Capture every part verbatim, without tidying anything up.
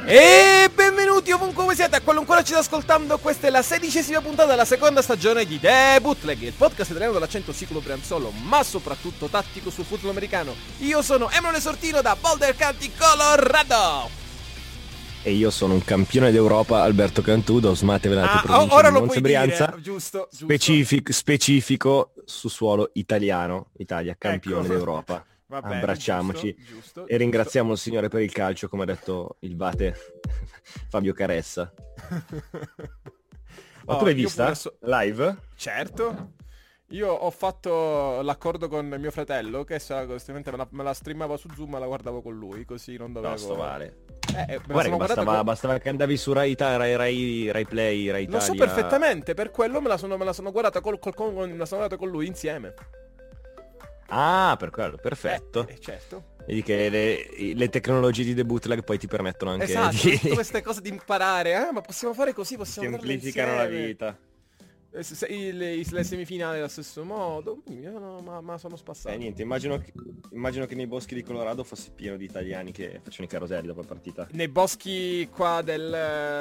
E benvenuti ovunque voi siete, a qualunque ora ci state ascoltando. Questa è la sedicesima puntata della seconda stagione di The Bootleg, il podcast italiano dall'accento sicuro brianzolo, ma soprattutto tattico sul football americano. Io sono Emanuele Sortino da Boulder County, Colorado. E io sono un campione d'Europa, Alberto Cantudo, Smatevelato, ah, provincia ora di lo Monza puoi Brianza, dire, giusto, giusto. Specific, specifico su suolo italiano, Italia campione Ecco. d'Europa. Va bene, Abbracciamoci giusto, giusto, e ringraziamo giusto. il Signore per il calcio, come ha detto il Vate Fabio Caressa. Ma Oh, tu l'hai io vista? pure so- Live? Certo. Io ho fatto l'accordo con mio fratello che sa, costantemente me la, me la streamava su Zoom e la guardavo con lui, così non dovevo... No, sto male. Eh, me la Guarda sono che guardata bastava, con- bastava che andavi su Rai, Ita- Rai, Rai, Rai Play, Rai Lo Italia. so perfettamente, per quello me la sono, me la sono guardata col, col, con, me la sono guardata con lui insieme. Ah, per quello, perfetto. Eh, eh, certo. Vedi che le, le tecnologie di The Bootleg poi ti permettono anche Esatto, di... tutte queste cose di imparare. Ah, ma possiamo fare così, possiamo farle semplificano la insieme. vita. Eh, se- se- i- le, i- le semifinali allo stesso modo. Io no, ma, ma sono spassato. Eh niente, immagino che, immagino che nei boschi di Colorado fosse pieno di italiani che facevano i caroselli dopo la partita. Nei boschi qua del...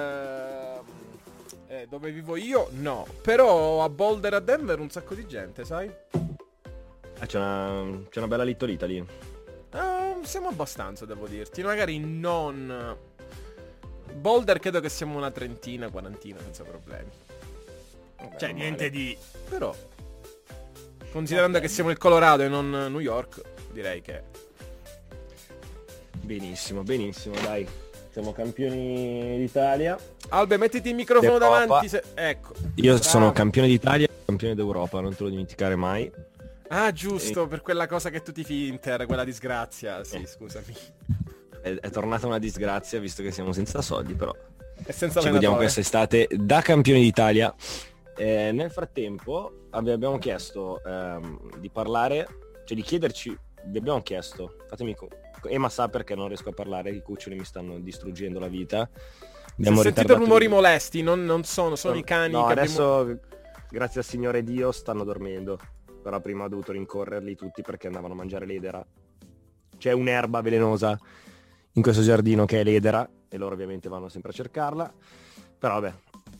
eh, dove vivo io, no. Però a Boulder, a Denver, un sacco di gente, sai? Ah, c'è una, c'è una bella Little Italy. Eh, siamo abbastanza, devo dirti. Magari non... Boulder credo che siamo una trentina, quarantina, senza problemi. Vabbè, Cioè, non niente male. di... Però... Considerando che siamo il Colorado e non New York, direi che... Benissimo, benissimo, dai. Siamo campioni d'Italia. Albe, mettiti il microfono D'Europa. davanti se... Ecco. Io Bravo. sono campione d'Italia, campione d'Europa, non te lo dimenticare mai. Ah, giusto, per quella cosa che tu tifi Inter, quella disgrazia. Sì, Eh. scusami. È, è tornata una disgrazia visto che siamo senza soldi, però E senza ci godiamo allenatore. quest'estate da campioni d'Italia. Eh, nel frattempo abbi- abbiamo chiesto ehm, di parlare, cioè di chiederci, vi abbiamo chiesto, fatemi co- Ema sa perché non riesco a parlare, i cuccioli mi stanno distruggendo la vita. Se Abbiamo sentite ritardato rumori di- molesti, non, non sono, sono i cani No, che abbiamo... adesso grazie al Signore Dio stanno dormendo, però prima ho dovuto rincorrerli tutti perché andavano a mangiare l'edera. C'è un'erba velenosa in questo giardino che è l'edera e loro ovviamente vanno sempre a cercarla, però vabbè.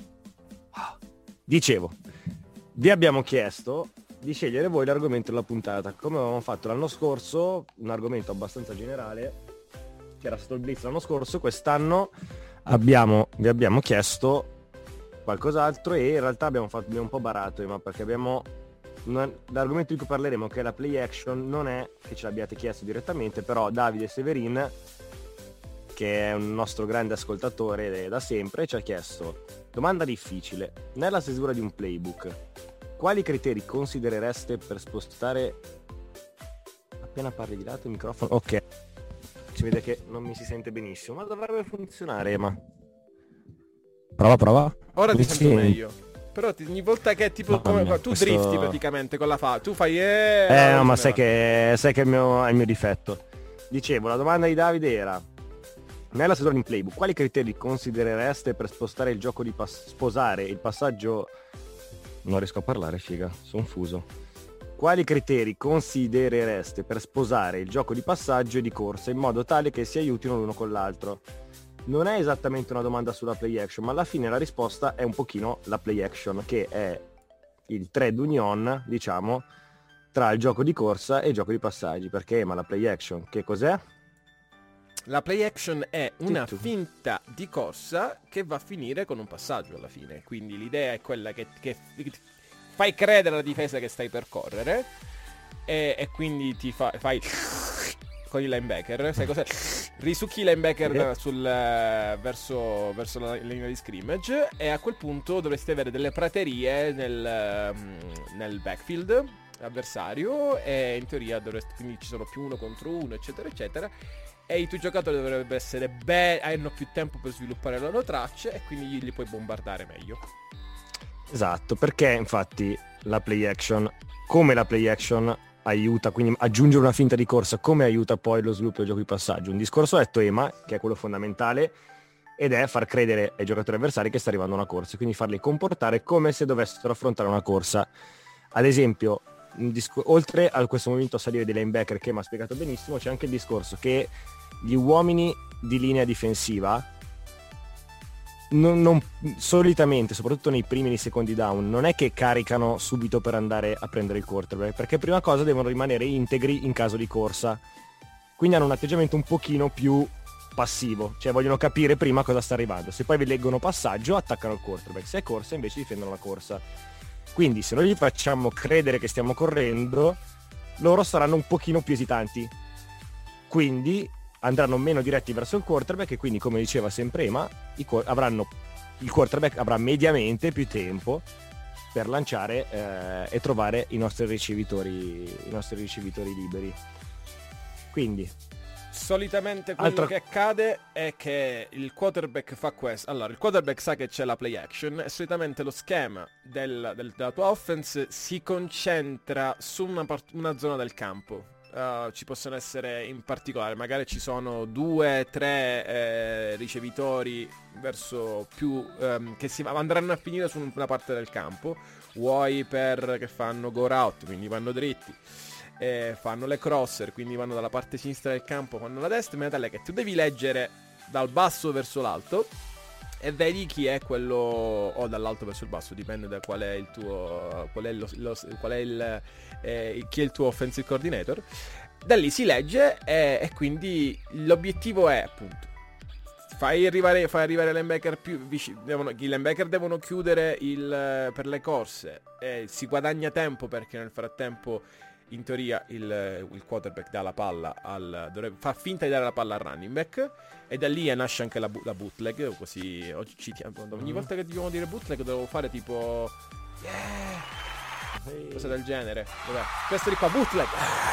Dicevo, vi abbiamo chiesto di scegliere voi l'argomento della puntata, come avevamo fatto l'anno scorso, un argomento abbastanza generale, che era stato il Blitz l'anno scorso. Quest'anno abbiamo, vi abbiamo chiesto qualcos'altro e in realtà abbiamo fatto abbiamo un po' barato, ma perché abbiamo una- l'argomento di cui parleremo, che è la play action, non è che ce l'abbiate chiesto direttamente, però Davide Severin, che è un nostro grande ascoltatore da sempre, ci ha chiesto: domanda difficile, nella stesura di un playbook quali criteri considerereste per spostare... Appena parli di lato il microfono, ok, si vede che non mi si sente benissimo, ma dovrebbe funzionare. Ma prova prova Ora ti Mi sento senti? meglio. Però ti- ogni volta che tipo... Mamma come, mia, tu questo- drifti praticamente con la fa. Tu fai... Eh, Eh non no, ma se sai ne va. che, sai che è il mio, è il mio difetto. Dicevo, la domanda di Davide era: nella sezione in playbook, quali criteri considerereste per spostare il gioco di pass- sposare il passaggio... Non riesco a parlare, figa, sono fuso. Quali criteri considerereste per sposare il gioco di passaggio e di corsa in modo tale che si aiutino l'uno con l'altro? Non è esattamente una domanda sulla play action, ma alla fine la risposta è un pochino la play action, che è il trade union, diciamo, tra il gioco di corsa e il gioco di passaggi. Perché, ma la play action che cos'è? La play action è una tu. finta di corsa che va a finire con un passaggio alla fine. Quindi l'idea è quella che, che fai credere alla difesa che stai per correre e, e quindi ti fa, fai con il linebacker, sai cos'è? Risucchi il linebacker sul, eh, verso, verso la linea di scrimmage e a quel punto dovresti avere delle praterie nel, ehm, nel backfield avversario e in teoria dovresti, quindi ci sono più uno contro uno, eccetera eccetera, e i tuoi giocatori dovrebbero essere be- hanno più tempo per sviluppare le loro tracce e quindi li puoi bombardare meglio. Esatto, perché infatti la play action, come la play action aiuta, quindi aggiungere una finta di corsa, come aiuta poi lo sviluppo del gioco di passaggio. Un discorso detto Ema, che è quello fondamentale, ed è far credere ai giocatori avversari che sta arrivando una corsa, quindi farli comportare come se dovessero affrontare una corsa. Ad esempio, un disco- oltre a questo movimento a salire dei linebacker che mi ha spiegato benissimo, c'è anche il discorso che gli uomini di linea difensiva non, non, solitamente, soprattutto nei primi e nei secondi down, non è che caricano subito per andare a prendere il quarterback, perché prima cosa devono rimanere integri in caso di corsa, quindi hanno un atteggiamento un pochino più passivo, cioè vogliono capire prima cosa sta arrivando, se poi vi leggono passaggio attaccano il quarterback, se è corsa invece difendono la corsa. Quindi se noi gli facciamo credere che stiamo correndo, loro saranno un pochino più esitanti, quindi andranno meno diretti verso il quarterback e quindi, come diceva sempre Ema, i qu- avranno, il quarterback avrà mediamente più tempo per lanciare eh, e trovare i nostri ricevitori i nostri ricevitori liberi. Quindi solitamente quello Altra... che accade è che il quarterback fa questo. Allora, il quarterback sa che c'è la play action e solitamente lo schema del, del, della tua offense si concentra su una, part- una zona del campo. Uh, ci possono essere in particolare, magari ci sono due, tre eh, ricevitori verso più um, che si andranno a finire su una parte del campo, vuoi per che fanno go route, quindi vanno dritti, eh, fanno le crosser, quindi vanno dalla parte sinistra del campo, fanno la destra, in maniera tale che tu devi leggere dal basso verso l'alto e vedi chi è quello, o dall'alto verso il basso, dipende da qual è il tuo, qual è, lo, lo, qual è il, eh, chi è il tuo offensive coordinator. Da lì si legge e, e quindi l'obiettivo è appunto fai arrivare, fai arrivare i linebacker più vicini, devono, i linebacker devono chiudere il, per le corse, e si guadagna tempo perché nel frattempo in teoria il, il quarterback dà la palla al, dovrebbe, fa finta di dare la palla al running back, e da lì nasce anche la, la bootleg, così oggi ci, ogni volta che dobbiamo dire bootleg devo fare tipo yeah, cosa del genere. Dov'è? Questo di qua, bootleg.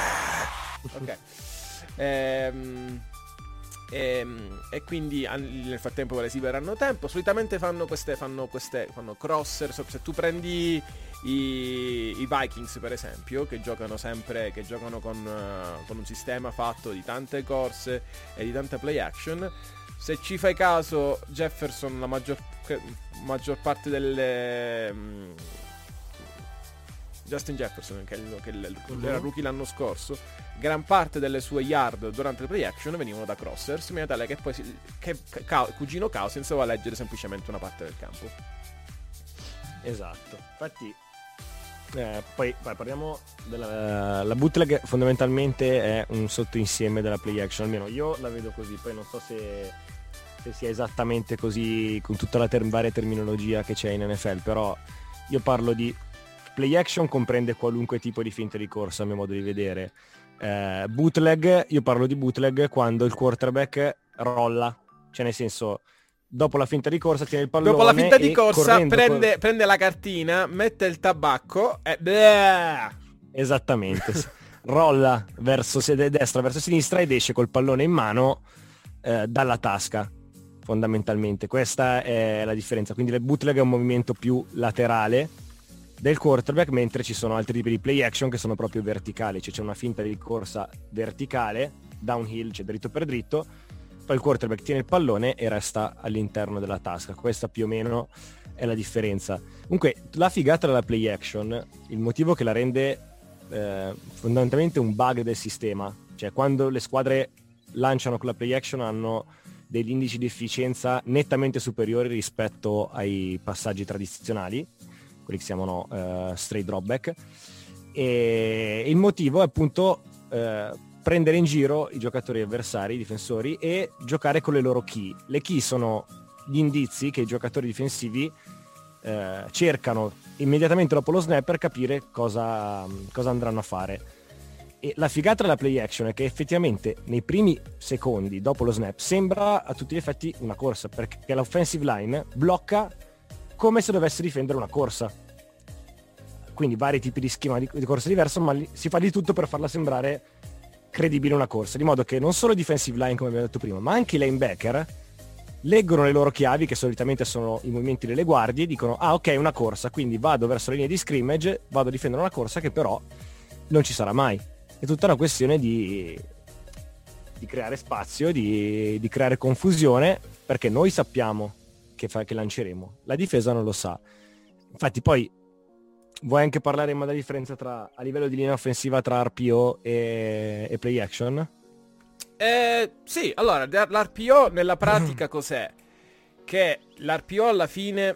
Ok. ehm E, e quindi nel frattempo si verranno tempo. Solitamente fanno queste fanno queste fanno crosser. Se tu prendi i, i Vikings per esempio, che giocano sempre che giocano con, uh, con un sistema fatto di tante corse e di tanta play action, se ci fai caso Jefferson la maggior, maggior parte delle um, Justin Jefferson, che, che era rookie l'anno scorso, gran parte delle sue yard durante le play action venivano da crossers, in maniera tale che poi si, che, ca, cugino Cousins va a leggere semplicemente una parte del campo. Esatto. Infatti eh, poi vai, parliamo della la bootleg. Fondamentalmente è un sottoinsieme della play action, almeno io la vedo così, poi non so se, se sia esattamente così con tutta la ter- varia terminologia che c'è in N F L, però io parlo di play action, comprende qualunque tipo di finta di corsa a mio modo di vedere. Eh, bootleg, io parlo di bootleg quando il quarterback rolla, cioè nel senso dopo la finta di corsa tiene il pallone, dopo la finta di corsa prende, cor- prende la cartina, mette il tabacco e bleh! Esattamente rolla verso destra verso sinistra ed esce col pallone in mano eh, dalla tasca. Fondamentalmente questa è la differenza, quindi il bootleg è un movimento più laterale del quarterback, mentre ci sono altri tipi di play action che sono proprio verticali, cioè c'è una finta di corsa verticale, downhill, cioè dritto per dritto, poi il quarterback tiene il pallone e resta all'interno della tasca. Questa più o meno è la differenza. Comunque la figata della play action, il motivo che la rende eh, fondamentalmente un bug del sistema, cioè quando le squadre lanciano con la play action hanno degli indici di efficienza nettamente superiori rispetto ai passaggi tradizionali, quelli che si chiamano uh, straight dropback, e il motivo è appunto uh, prendere in giro i giocatori avversari, i difensori, e giocare con le loro key. Le key sono gli indizi che i giocatori difensivi uh, cercano immediatamente dopo lo snap per capire cosa, cosa andranno a fare. E la figata della play action è che effettivamente nei primi secondi dopo lo snap sembra a tutti gli effetti una corsa, perché l'offensive line blocca come se dovesse difendere una corsa, quindi vari tipi di schema di, di corsa diverso, ma li, si fa di tutto per farla sembrare credibile una corsa, di modo che non solo i defensive line, come abbiamo detto prima, ma anche i linebacker leggono le loro chiavi, che solitamente sono i movimenti delle guardie, e dicono ah ok, una corsa, quindi vado verso la linea di scrimmage, vado a difendere una corsa che però non ci sarà mai. È tutta una questione di, di creare spazio, di, di creare confusione, perché noi sappiamo che, fa, che lanceremo, la difesa non lo sa. Infatti poi vuoi anche parlare della differenza tra a livello di linea offensiva tra R P O e, e play action? Eh, sì, allora l'R P O nella pratica cos'è? che l'R P O alla fine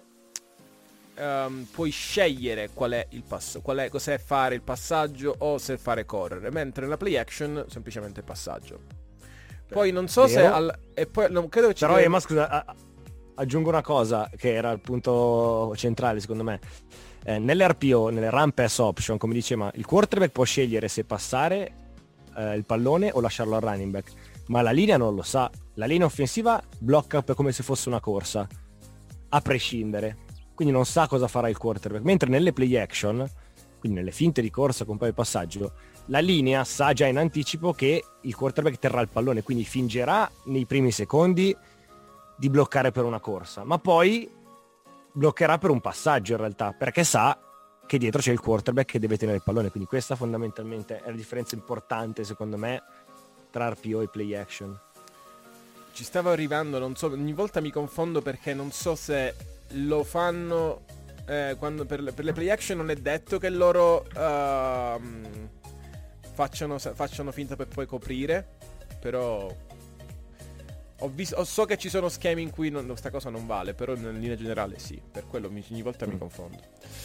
um, puoi scegliere qual è il passo, qual è, cos'è fare il passaggio o se fare correre, mentre nella play action semplicemente passaggio. Poi non so Vero. se al, e poi non credo che ci Però deve... Emma, scusa, a- aggiungo una cosa che era il punto centrale secondo me. Eh, nelle R P O, nelle run pass option, come diceva, il quarterback può scegliere se passare eh, il pallone o lasciarlo al running back, ma la linea non lo sa. La linea offensiva blocca per come se fosse una corsa, a prescindere, quindi non sa cosa farà il quarterback, mentre nelle play action, quindi nelle finte di corsa con poi il passaggio, la linea sa già in anticipo che il quarterback terrà il pallone, quindi fingerà nei primi secondi di bloccare per una corsa, ma poi bloccherà per un passaggio in realtà, perché sa che dietro c'è il quarterback che deve tenere il pallone. Quindi questa fondamentalmente è la differenza importante secondo me tra R P O e play action. Ci stavo arrivando, non so, ogni volta mi confondo perché non so se lo fanno eh, quando per le, per le play action non è detto che loro uh, facciano, facciano finta per poi coprire, però ho visto, so che ci sono schemi in cui non, questa cosa non vale, però in linea generale sì, per quello mi, ogni volta mm. mi confondo.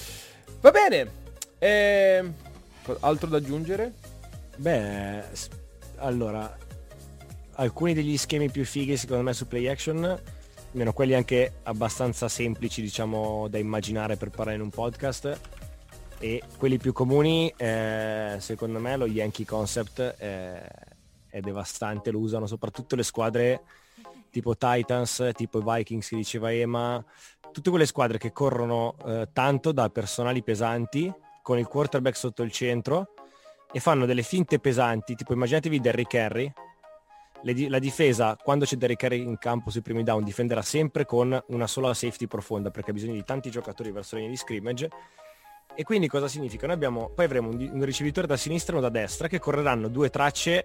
Va bene, eh, altro da aggiungere? Beh, allora, alcuni degli schemi più fighi secondo me su play action, almeno quelli anche abbastanza semplici diciamo da immaginare per parlare in un podcast, e quelli più comuni eh, secondo me lo Yankee Concept è, è devastante, lo usano soprattutto le squadre tipo Titans, tipo i Vikings che diceva Ema, tutte quelle squadre che corrono eh, tanto da personali pesanti con il quarterback sotto il centro e fanno delle finte pesanti, tipo immaginatevi Derrick Henry. Le di- la difesa, quando c'è Derrick Henry in campo sui primi down, difenderà sempre con una sola safety profonda perché ha bisogno di tanti giocatori verso la linea di scrimmage. E quindi cosa significa? Noi abbiamo, poi avremo un, di- un ricevitore da sinistra e uno da destra che correranno due tracce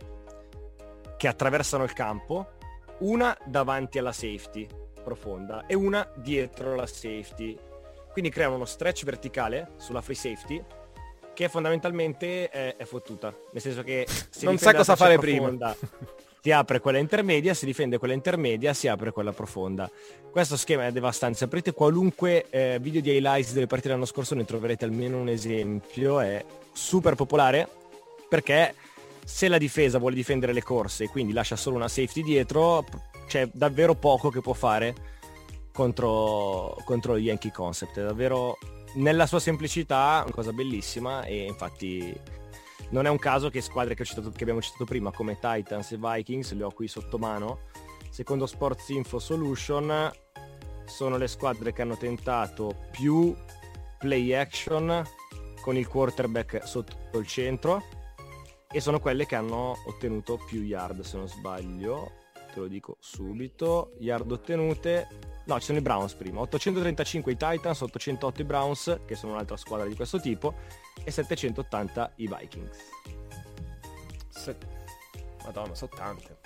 che attraversano il campo, una davanti alla safety profonda e una dietro la safety, quindi creano uno stretch verticale sulla free safety che fondamentalmente è, è fottuta, nel senso che se non sa cosa fare profonda, prima si apre quella intermedia, si difende quella intermedia, si apre quella profonda. Questo schema è devastante. Se aprite qualunque eh, video di highlights delle partite dell'anno scorso ne troverete almeno un esempio. È super popolare perché se la difesa vuole difendere le corse e quindi lascia solo una safety dietro, c'è davvero poco che può fare contro, contro il Yankee Concept. È davvero, nella sua semplicità, una cosa bellissima, e infatti non è un caso che squadre che, ho citato, che abbiamo citato prima come Titans e Vikings, le ho qui sotto mano, secondo Sports Info Solution sono le squadre che hanno tentato più play action con il quarterback sotto il centro e sono quelle che hanno ottenuto più yard, se non sbaglio, te lo dico subito, yard ottenute, no, ci sono i Browns prima, ottocentotrentacinque i Titans, ottocentotto i Browns, che sono un'altra squadra di questo tipo, e settecentottanta i Vikings. Se... Madonna, sono tante.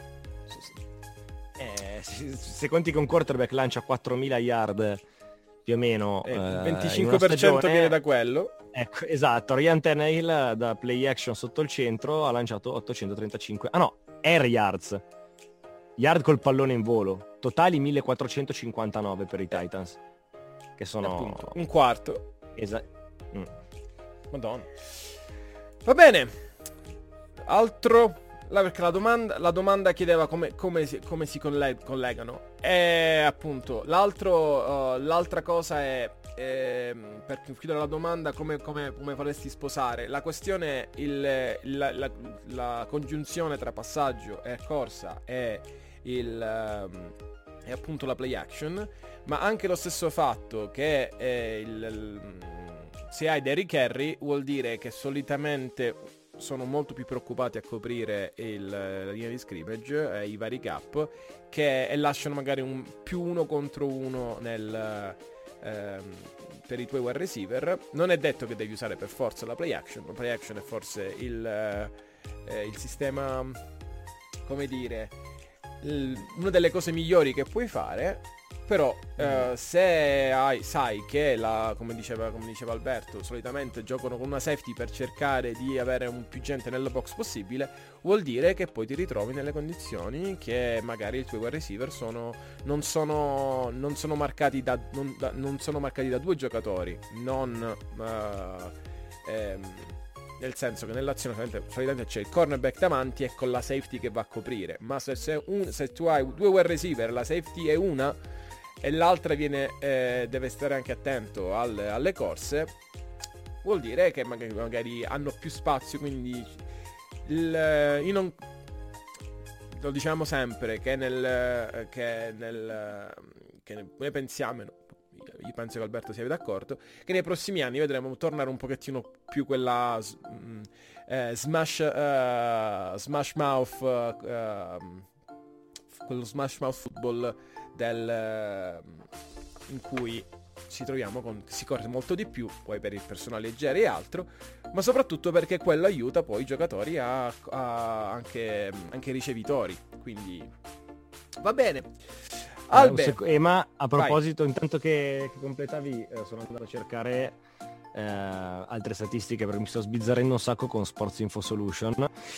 Eh, se, se conti che un quarterback lancia quattromila yard più o meno, eh, il eh, venticinque per cento stagione, viene da quello. Ecco, esatto, Ryan Tannehill da play action sotto il centro ha lanciato ottocentotrentacinque, ah no, air yards, yard col pallone in volo, totali millequattrocentocinquantanove per i Titans, che sono appunto un quarto. Esatto. Mm. Madonna. Va bene. Altro, la, perché la domanda, la domanda chiedeva come, come si, come si colle- collegano. E appunto l'altro, uh, l'altra cosa è, eh, per chiudere la domanda, come, come, come vorresti sposare. La questione è il, la, la, la congiunzione tra passaggio e corsa e il um, è appunto la play action, ma anche lo stesso fatto che eh, il, il se hai Derrick Henry vuol dire che solitamente sono molto più preoccupati a coprire il, la linea di scrimmage, eh, i vari gap, che e lasciano magari un più uno contro uno nel, ehm, per i tuoi wide receiver. Non è detto che devi usare per forza la play action, la play action è forse il, eh, il sistema, come dire, il, una delle cose migliori che puoi fare. Però eh, se hai, sai che la, come diceva, come diceva Alberto, solitamente giocano con una safety per cercare di avere un più gente nella box possibile, vuol dire che poi ti ritrovi nelle condizioni che magari i tuoi wide receiver sono, non sono non sono marcati da non, da, non sono marcati da due giocatori, non uh, ehm, nel senso che nell'azione solitamente, solitamente c'è il cornerback davanti e con la safety che va a coprire, ma se, se, un, se tu hai due wide receiver, la safety è una e l'altra viene eh, deve stare anche attento alle, alle corse, vuol dire che magari, magari hanno più spazio, quindi il, io non lo diciamo sempre che nel che nel che noi pensiamo, io penso che Alberto sia d'accordo, che nei prossimi anni vedremo tornare un pochettino più quella mm, eh, smash uh, smash mouth uh, quello smash mouth football del in cui ci troviamo con si corre molto di più, poi per il personale leggero e altro, ma soprattutto perché quello aiuta poi i giocatori a, a anche anche i ricevitori, quindi va bene. Albe, sec- eh, ma a proposito, vai. Intanto che, che completavi, eh, sono andato a cercare eh, altre statistiche perché mi sto sbizzarrendo un sacco con Sports Info Solution,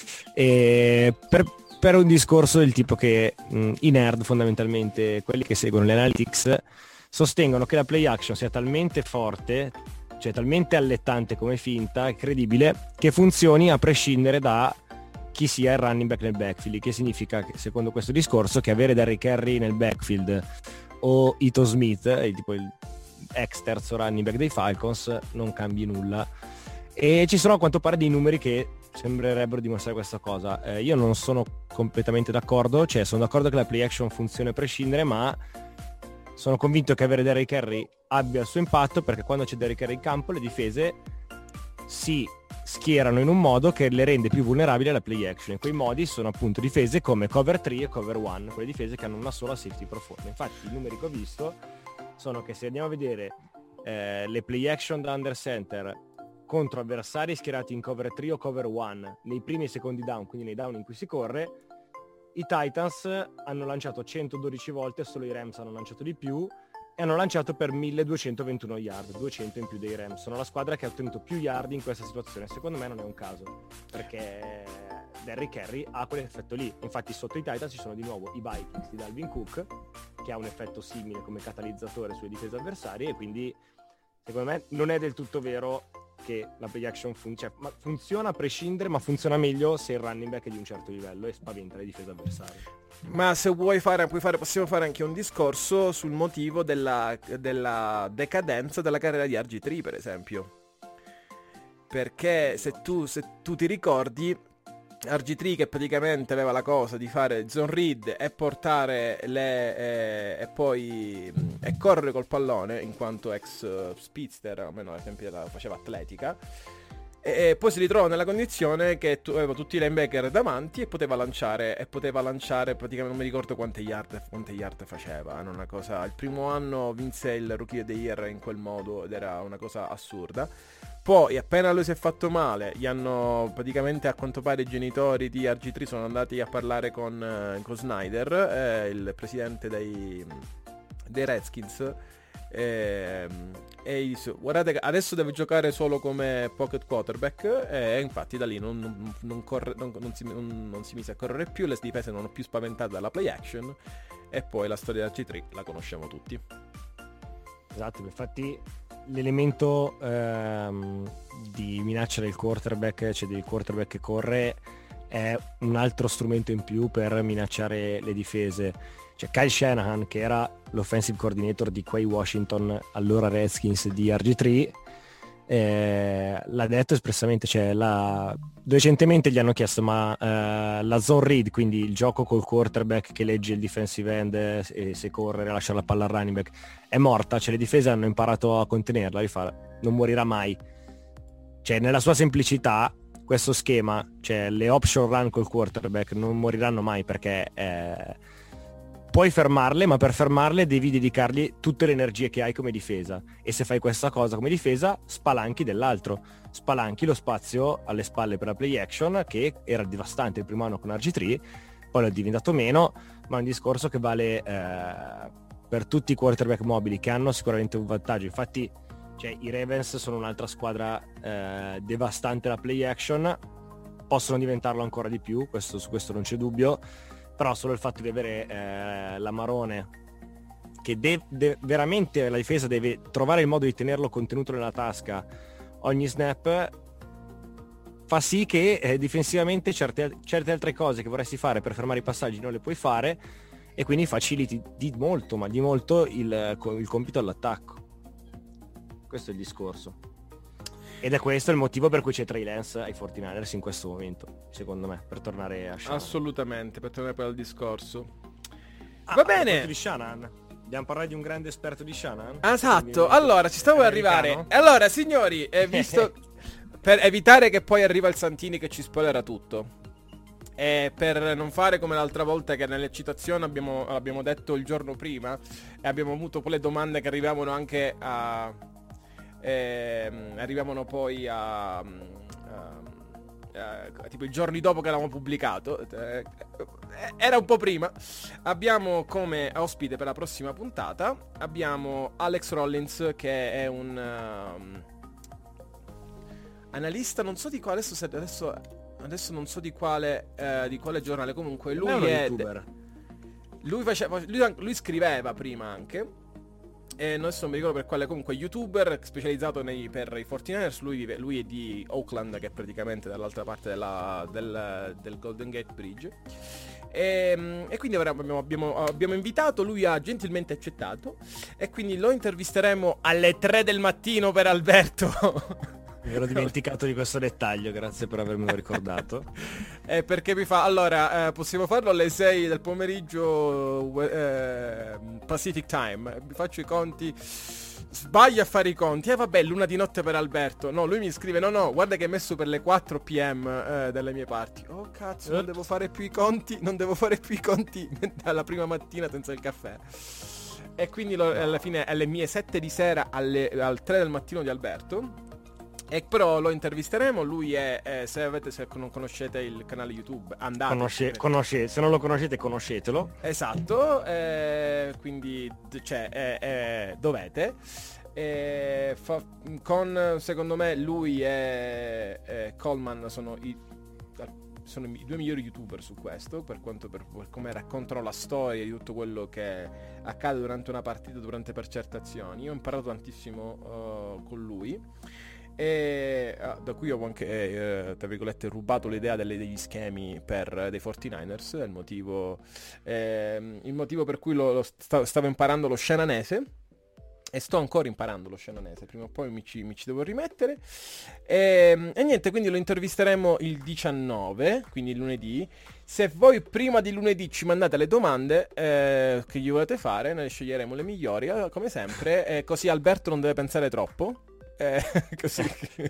e per, per un discorso del tipo che mh, i nerd, fondamentalmente quelli che seguono le analytics, sostengono che la play action sia talmente forte, cioè talmente allettante come finta e credibile, che funzioni a prescindere da chi sia il running back nel backfield, che significa che, secondo questo discorso, che avere Derrick Henry nel backfield o Ito Smith, il, tipo il ex terzo running back dei Falcons, non cambi nulla. E ci sono a quanto pare dei numeri che sembrerebbero dimostrare questa cosa. Eh, io non sono completamente d'accordo, cioè sono d'accordo che la play action funzioni a prescindere, ma sono convinto che avere Derrick Henry abbia il suo impatto, perché quando c'è Derrick Henry in campo le difese si schierano in un modo che le rende più vulnerabili alla play action, e quei modi sono appunto difese come cover tre e cover uno, quelle difese che hanno una sola safety profonda. Infatti i numeri che ho visto sono che se andiamo a vedere eh, le play action da under center contro avversari schierati in cover tre o cover uno nei primi e secondi down, quindi nei down in cui si corre, i Titans hanno lanciato centododici volte, solo i Rams hanno lanciato di più e hanno lanciato per milleduecentoventuno yard, duecento in più dei Rams. Sono la squadra che ha ottenuto più yard in questa situazione. Secondo me non è un caso, perché Derrick Henry ha quell'effetto lì. Infatti sotto i Titans ci sono di nuovo i Vikings di Dalvin Cook, che ha un effetto simile come catalizzatore sulle difese avversarie, e quindi secondo me non è del tutto vero che la play action fun- cioè, ma funziona a prescindere, ma funziona meglio se il running back è di un certo livello e spaventa le difese avversarie. Ma se vuoi fare, puoi fare, possiamo fare anche un discorso sul motivo della, della decadenza della carriera di R G tre, per esempio. Perché se tu, se tu ti ricordi, R G tre, che praticamente aveva la cosa di fare zone read e portare le eh, e poi e correre col pallone, in quanto ex uh, speedster, almeno ai tempi della faceva atletica, e poi si ritrova nella condizione che tu, aveva tutti i linebacker davanti e poteva lanciare e poteva lanciare praticamente, non mi ricordo quante yard, quante yard faceva, era una cosa, il primo anno vinse il Rookie of the Year in quel modo ed era una cosa assurda. Poi appena lui si è fatto male, gli hanno praticamente, a quanto pare, i genitori di R G tre sono andati a parlare con, con Snyder, eh, il presidente dei, dei Redskins, e, e disse: guardate che adesso deve giocare solo come pocket quarterback, e infatti da lì non, non, non, corre, non, non, si, non, non si mise a correre più, le difese non sono più spaventate dalla play action, e poi la storia di R G tre la conosciamo tutti. Esatto, infatti l'elemento ehm, di minaccia del quarterback, cioè del quarterback che corre, è un altro strumento in più per minacciare le difese. Cioè Kyle Shanahan, che era l'offensive coordinator di quei Washington, allora Redskins di R G tre, eh, l'ha detto espressamente, cioè la... recentemente gli hanno chiesto ma eh, la zone read, quindi il gioco col quarterback che legge il defensive end e se correre lasciare la palla al running back, è morta, cioè le difese hanno imparato a contenerla, rifare, non morirà mai. Cioè nella sua semplicità questo schema, cioè le option run col quarterback non moriranno mai, perché eh, puoi fermarle, ma per fermarle devi dedicargli tutte le energie che hai come difesa, e se fai questa cosa come difesa spalanchi dell'altro, spalanchi lo spazio alle spalle per la play action, che era devastante il primo anno con R G tre, poi l'ho diventato meno, ma è un discorso che vale eh, per tutti i quarterback mobili, che hanno sicuramente un vantaggio. Infatti, cioè, i Ravens sono un'altra squadra eh, devastante da play action, possono diventarlo ancora di più, questo, su questo non c'è dubbio, però solo il fatto di avere eh, la Marone, che de- de- veramente la difesa deve trovare il modo di tenerlo contenuto nella tasca ogni snap, fa sì che eh, difensivamente certe, certe altre cose che vorresti fare per fermare i passaggi non le puoi fare, e quindi faciliti di molto, ma di molto il, il compito all'attacco. Questo è il discorso, ed è questo il motivo per cui c'è Trey Lance ai quarantanovers in questo momento, secondo me, per tornare a Shanahan. Assolutamente, per tornare poi al discorso. Ah, Va bene. Di Shanahan. Dobbiamo parlare di un grande esperto di Shanahan? Esatto, allora ci stavo per arrivare. Allora, signori, eh, visto per evitare che poi arriva il Santini che ci spoilerà tutto, e per non fare come l'altra volta che nell'eccitazione abbiamo, abbiamo detto il giorno prima e abbiamo avuto poi le domande che arrivavano anche a ehm, arrivavano poi a, a, a tipo i giorni dopo che l'avevamo pubblicato, eh, era un po' prima. Abbiamo come ospite per la prossima puntata abbiamo Alex Rollins, che è un um, analista, non so di quale, adesso adesso, adesso non so di quale eh, di quale giornale, comunque lui è, è de- lui faceva lui, lui scriveva prima anche, e adesso non mi ricordo per quale, comunque youtuber specializzato nei, per i quarantanovers. Lui vive, lui è di Oakland, che è praticamente dall'altra parte della, del, del Golden Gate Bridge, e, e quindi abbiamo, abbiamo, abbiamo invitato, lui ha gentilmente accettato, e quindi lo intervisteremo alle tre del mattino per Alberto. Mi ero dimenticato di questo dettaglio, grazie per avermelo ricordato. Eh, perché mi fa, allora, eh, possiamo farlo alle sei del pomeriggio eh, Pacific Time, vi faccio i conti, sbaglio a fare i conti, e eh, vabbè, luna di notte per Alberto. No, lui mi scrive, no no, guarda che è messo per le quattro p m eh, delle mie parti. Oh cazzo, non devo fare più i conti, non devo fare più i conti dalla prima mattina senza il caffè. E quindi lo, alla fine alle mie sette di sera alle, al tre del mattino di Alberto. E però lo intervisteremo, lui è, è se avete, se non conoscete il canale YouTube, andate. Conosce, conosce, se non lo conoscete, conoscetelo. Esatto, eh, quindi cioè, eh, eh, dovete. Eh, fa, con, secondo me, lui e eh, Coleman sono i, sono i due migliori youtuber su questo, per quanto per, per come raccontano la storia di tutto quello che accade durante una partita, durante per certe azioni. Io ho imparato tantissimo uh, con lui. E ah, da qui ho anche eh, tra virgolette rubato l'idea delle, degli schemi per eh, dei quarantanovers, il motivo, eh, il motivo per cui lo, lo sta, stavo imparando lo sciananese, e sto ancora imparando lo sciananese, prima o poi mi ci, mi ci devo rimettere, e, e niente, quindi lo intervisteremo il diciannove, quindi il lunedì. Se voi prima di lunedì ci mandate le domande eh, che gli volete fare, noi sceglieremo le migliori, eh, come sempre, eh, così Alberto non deve pensare troppo. Eh, così.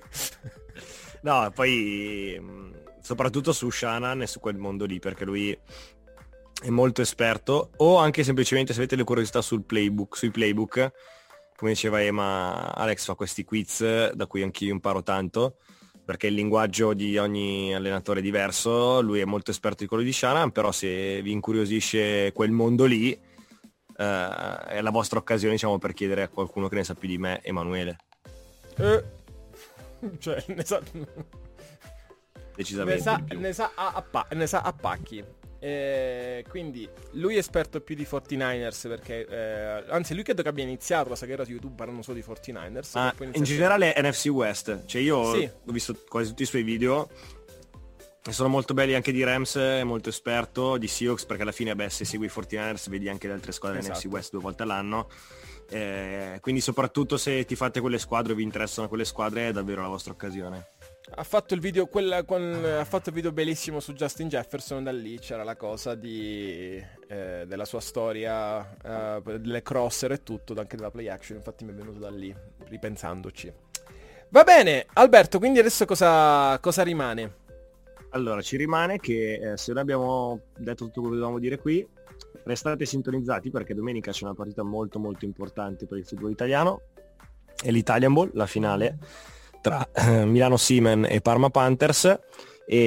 No, poi soprattutto su Shanahan e su quel mondo lì, perché lui è molto esperto, o anche semplicemente se avete le curiosità sul playbook, sui playbook, come diceva Emma, Alex fa questi quiz da cui anch'io imparo tanto, perché il linguaggio di ogni allenatore è diverso. Lui è molto esperto di quello di Shanahan, però se vi incuriosisce quel mondo lì eh, è la vostra occasione, diciamo, per chiedere a qualcuno che ne sa più di me, Emanuele. Eh, cioè ne sa decisamente ne sa, ne sa, a, a pa- ne sa a pacchi, eh, quindi lui è esperto più di quarantanovers, perché eh, anzi lui credo che abbia iniziato la sua carriera su YouTube parlando solo di quarantanovers, ah, poi in generale N F C West, cioè io sì. ho visto quasi tutti i suoi video e sono molto belli, anche di Rams è molto esperto, di Seahawks, perché alla fine beh, se segui i quarantanovers vedi anche le altre squadre, esatto. N F C West due volte all'anno. Eh, quindi soprattutto se ti fate quelle squadre o vi interessano quelle squadre è davvero la vostra occasione. Ha fatto il video quella con, ha fatto il video bellissimo su Justin Jefferson, da lì c'era la cosa di eh, della sua storia, eh, delle crosser e tutto, anche della play action, infatti mi è venuto da lì ripensandoci. Va bene Alberto, quindi adesso cosa, cosa rimane? Allora ci rimane che eh, se noi abbiamo detto tutto quello che dovevamo dire qui, restate sintonizzati, perché domenica c'è una partita molto molto importante per il football italiano, è l'Italian Bowl, la finale tra eh, Milano Seamen e Parma Panthers,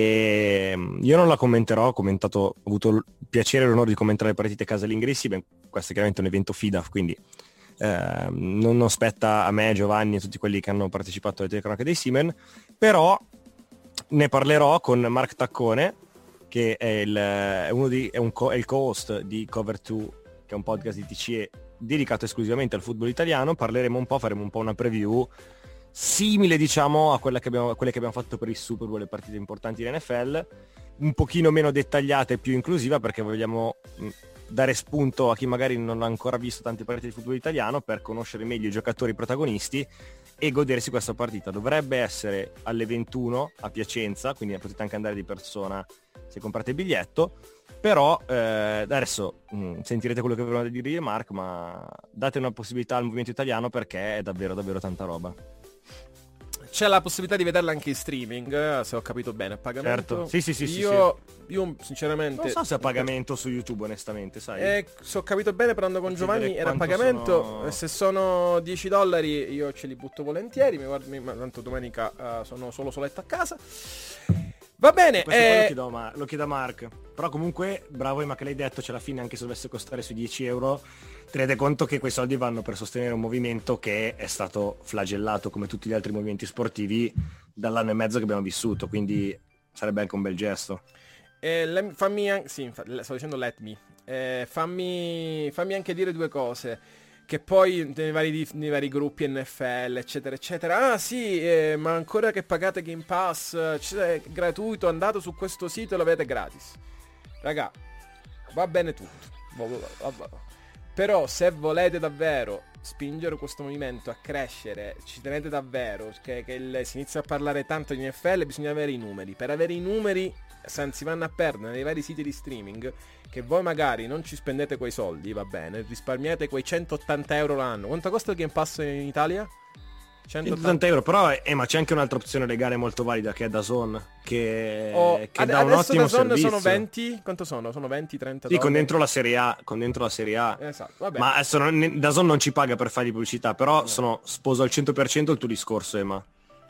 e io non la commenterò, ho commentato, ho avuto il piacere e l'onore di commentare le partite casalinghe di Seamen, questo è chiaramente un evento F I D A F, quindi eh, non, non spetta a me, Giovanni e tutti quelli che hanno partecipato alle telecronache dei Seamen, però ne parlerò con Mark Taccone, che è, il, è uno di, è un co, è il co-host di Cover due, che è un podcast di T C E dedicato esclusivamente al football italiano. Parleremo un po', faremo un po' una preview simile, diciamo, a quella che abbiamo, a quelle che abbiamo fatto per il Super Bowl, le partite importanti dell'N F L, un pochino meno dettagliata e più inclusiva, perché vogliamo mh, dare spunto a chi magari non ha ancora visto tante partite di football italiano per conoscere meglio i giocatori protagonisti e godersi questa partita. Dovrebbe essere alle ventuno a Piacenza, quindi potete anche andare di persona se comprate il biglietto, però eh, adesso mh, sentirete quello che volevano dire Mark, ma date una possibilità al movimento italiano, perché è davvero davvero tanta roba. C'è la possibilità di vederla anche in streaming, se ho capito bene, a pagamento. Certo, sì sì sì Io, sì, sì. io sinceramente... Non so se a pagamento su YouTube, onestamente, sai. Eh, se ho capito bene, parlando con Posso Giovanni, vedere era a quanto pagamento. sono- Se sono dieci dollari io ce li butto volentieri, mi guardo, mi, ma tanto domenica uh, sono solo soletto a casa. Va bene, Questo poi eh... lo, chiedo a Ma- lo chiedo a Mark. Però comunque, bravo, ma che l'hai detto, c'è alla fine, anche se dovesse costare sui dieci euro, tenete conto che quei soldi vanno per sostenere un movimento che è stato flagellato, come tutti gli altri movimenti sportivi, dall'anno e mezzo che abbiamo vissuto, quindi sarebbe anche un bel gesto. Eh, le- fammi anche... Sì, infa- sto dicendo let me. Eh, fammi... fammi anche dire due cose. Che poi nei vari, dif- nei vari gruppi N F L, eccetera, eccetera. Ah sì, eh, ma ancora che pagate Game Pass, cioè, è gratuito, andate su questo sito e lo avete gratis. Raga, va bene tutto. Va- va- va- va. Però se volete davvero spingere questo movimento a crescere, ci tenete davvero, che, che il- si inizia a parlare tanto di N F L, bisogna avere i numeri. Per avere i numeri, se si vanno a perdere nei vari siti di streaming, che voi magari non ci spendete quei soldi, va bene, risparmiate quei centottanta euro l'anno. Quanto costa il Game Pass in Italia? centottanta euro, però eh, ma c'è anche un'altra opzione legale molto valida, che è DAZN, che, Oh, che ad- dà un adesso ottimo da Zone servizio. sono venti? Quanto sono? Sono venti, trenta Sì, con dollari? dentro la Serie A, con dentro la Serie A. Esatto, vabbè. Ma adesso non, DAZN non ci paga per fargli pubblicità, però No. sono sposo al cento per cento il tuo discorso, Emma.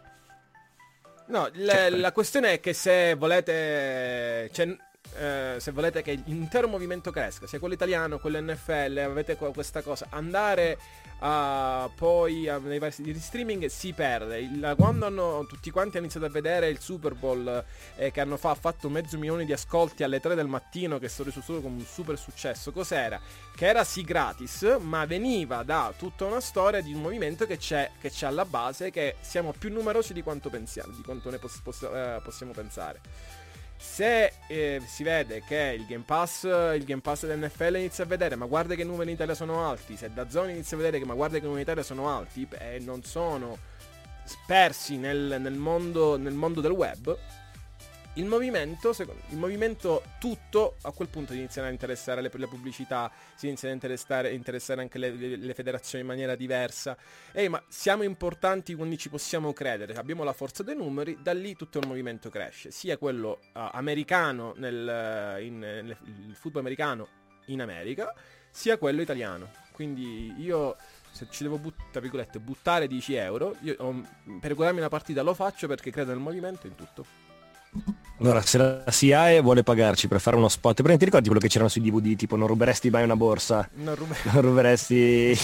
No, le- Cioè, la questione è che se volete... Cioè, eh, se volete che l'intero movimento cresca, sia quello italiano, quello N F L, avete qua- questa cosa, andare a poi a, nei vari siti di streaming si perde. Il- quando hanno, tutti quanti hanno iniziato a vedere il Super Bowl, eh, che hanno fa- fatto mezzo milione di ascolti alle tre del mattino, che sono risultato come un super successo, cos'era? Che era sì gratis, ma veniva da tutta una storia di un movimento che c'è, che c'è alla base, che siamo più numerosi di quanto pensiamo, di quanto ne poss- poss- eh, possiamo pensare. Se eh, si vede che il Game Pass il Game Pass dell'N F L inizia a vedere, ma guarda che i numeri in Italia sono alti, se da Zone inizia a vedere che ma guarda che i numeri in Italia sono alti e non sono spersi nel, nel mondo nel mondo del web, il movimento secondo, il movimento tutto a quel punto inizia a interessare le, le pubblicità, si inizia a interessare, interessare anche le, le, le federazioni in maniera diversa. Ehi, ma siamo importanti quando ci possiamo credere, abbiamo la forza dei numeri, da lì tutto il movimento cresce, sia quello uh, americano nel, in, nel il football americano in America, sia quello italiano. Quindi io, se ci devo but- tra virgolette, buttare dieci euro, io, um, per guardarmi una partita lo faccio perché credo nel movimento, in tutto. Allora, se la S I A E vuole pagarci per fare uno spot, prima ti ricordi quello che c'erano sui D V D, tipo non ruberesti mai una borsa, Non rubo- non ruberesti...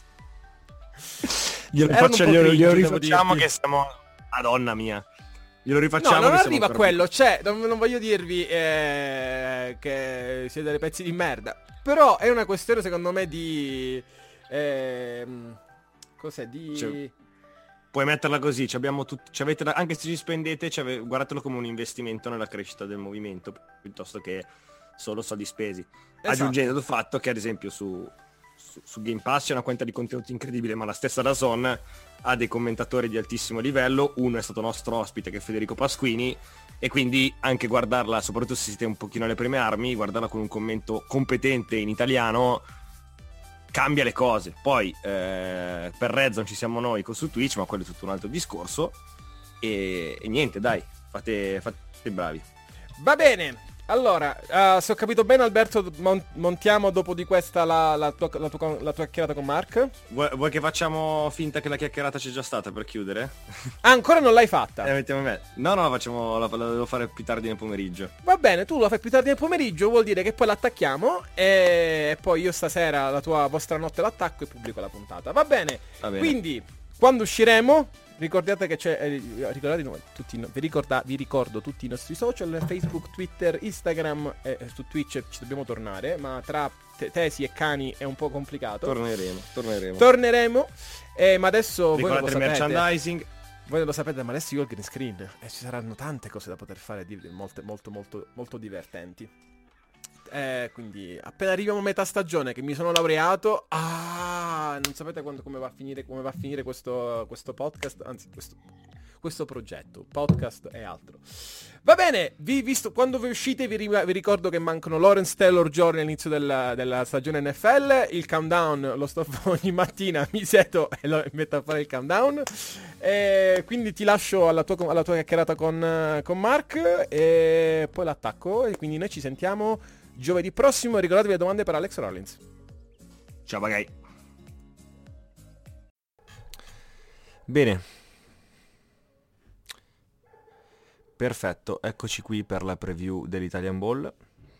glielo, Erano faccio, un po' glielo, glielo cringe, devo rifacciamo dirti. che siamo... Madonna mia. Glielo rifacciamo. No, non che siamo arriva a ancora quello, cioè, non, non voglio dirvi eh, che siete dei pezzi di merda, però è una questione secondo me di... ehm, cos'è? Di... Cioè, puoi metterla così, ci abbiamo tutti, ci avete da- anche se ci spendete, ci ave- guardatelo come un investimento nella crescita del movimento, piuttosto che solo soldi spesi. Esatto. Aggiungendo il fatto che ad esempio su, su, su Game Pass c'è una quantità di contenuti incredibile, ma la stessa DAZN ha dei commentatori di altissimo livello. Uno è stato nostro ospite, che è Federico Pasquini, e quindi anche guardarla, soprattutto se siete un pochino alle prime armi, guardarla con un commento competente in italiano cambia le cose. Poi eh, per Redzone ci siamo noi con su Twitch, ma quello è tutto un altro discorso. E, e niente, dai, fate, fate i bravi. Va bene, Allora, uh, se ho capito bene Alberto, mon- montiamo dopo di questa la, la, tua, la, tua, la tua chiacchierata con Mark. Vuoi, vuoi che facciamo finta che la chiacchierata c'è già stata per chiudere? Ah, ancora non l'hai fatta? Eh, mettiamo me. No, no, la facciamo, la, la devo fare più tardi nel pomeriggio. Va bene, tu lo fai più tardi nel pomeriggio, vuol dire che poi l'attacchiamo e poi io stasera la tua vostra notte l'attacco e pubblico la puntata. Va bene? Va bene. Quindi, quando usciremo, ricordate che c'è, eh, ricordate noi, tutti, vi, ricorda, vi ricordo tutti i nostri social, Facebook, Twitter, Instagram, eh, su Twitch ci dobbiamo tornare, ma tra te- tesi e cani è un po' complicato. Torneremo, torneremo. Torneremo, eh, ma adesso voi non lo Ricordate il sapete. merchandising. Voi lo sapete, ma adesso io ho il green screen e ci saranno tante cose da poter fare, di- molte, molto, molto, molto divertenti. Eh, quindi appena arriviamo a metà stagione che mi sono laureato, ah, non sapete quando, come va a finire, come va a finire questo, questo podcast, anzi questo, questo progetto, podcast e altro. Va bene, vi, visto, quando vi uscite vi, ri- vi ricordo che mancano Lawrence Taylor Journey all'inizio della, della stagione N F L, il countdown lo sto ogni mattina, mi seto e lo metto a fare il countdown. E quindi ti lascio alla tua, alla tua chiacchierata con, con Mark e poi l'attacco e quindi noi ci sentiamo giovedì prossimo. Ricordatevi le domande per Alex Rollins. Ciao bagay. Bene. Perfetto, eccoci qui per la preview dell'Italian Bowl.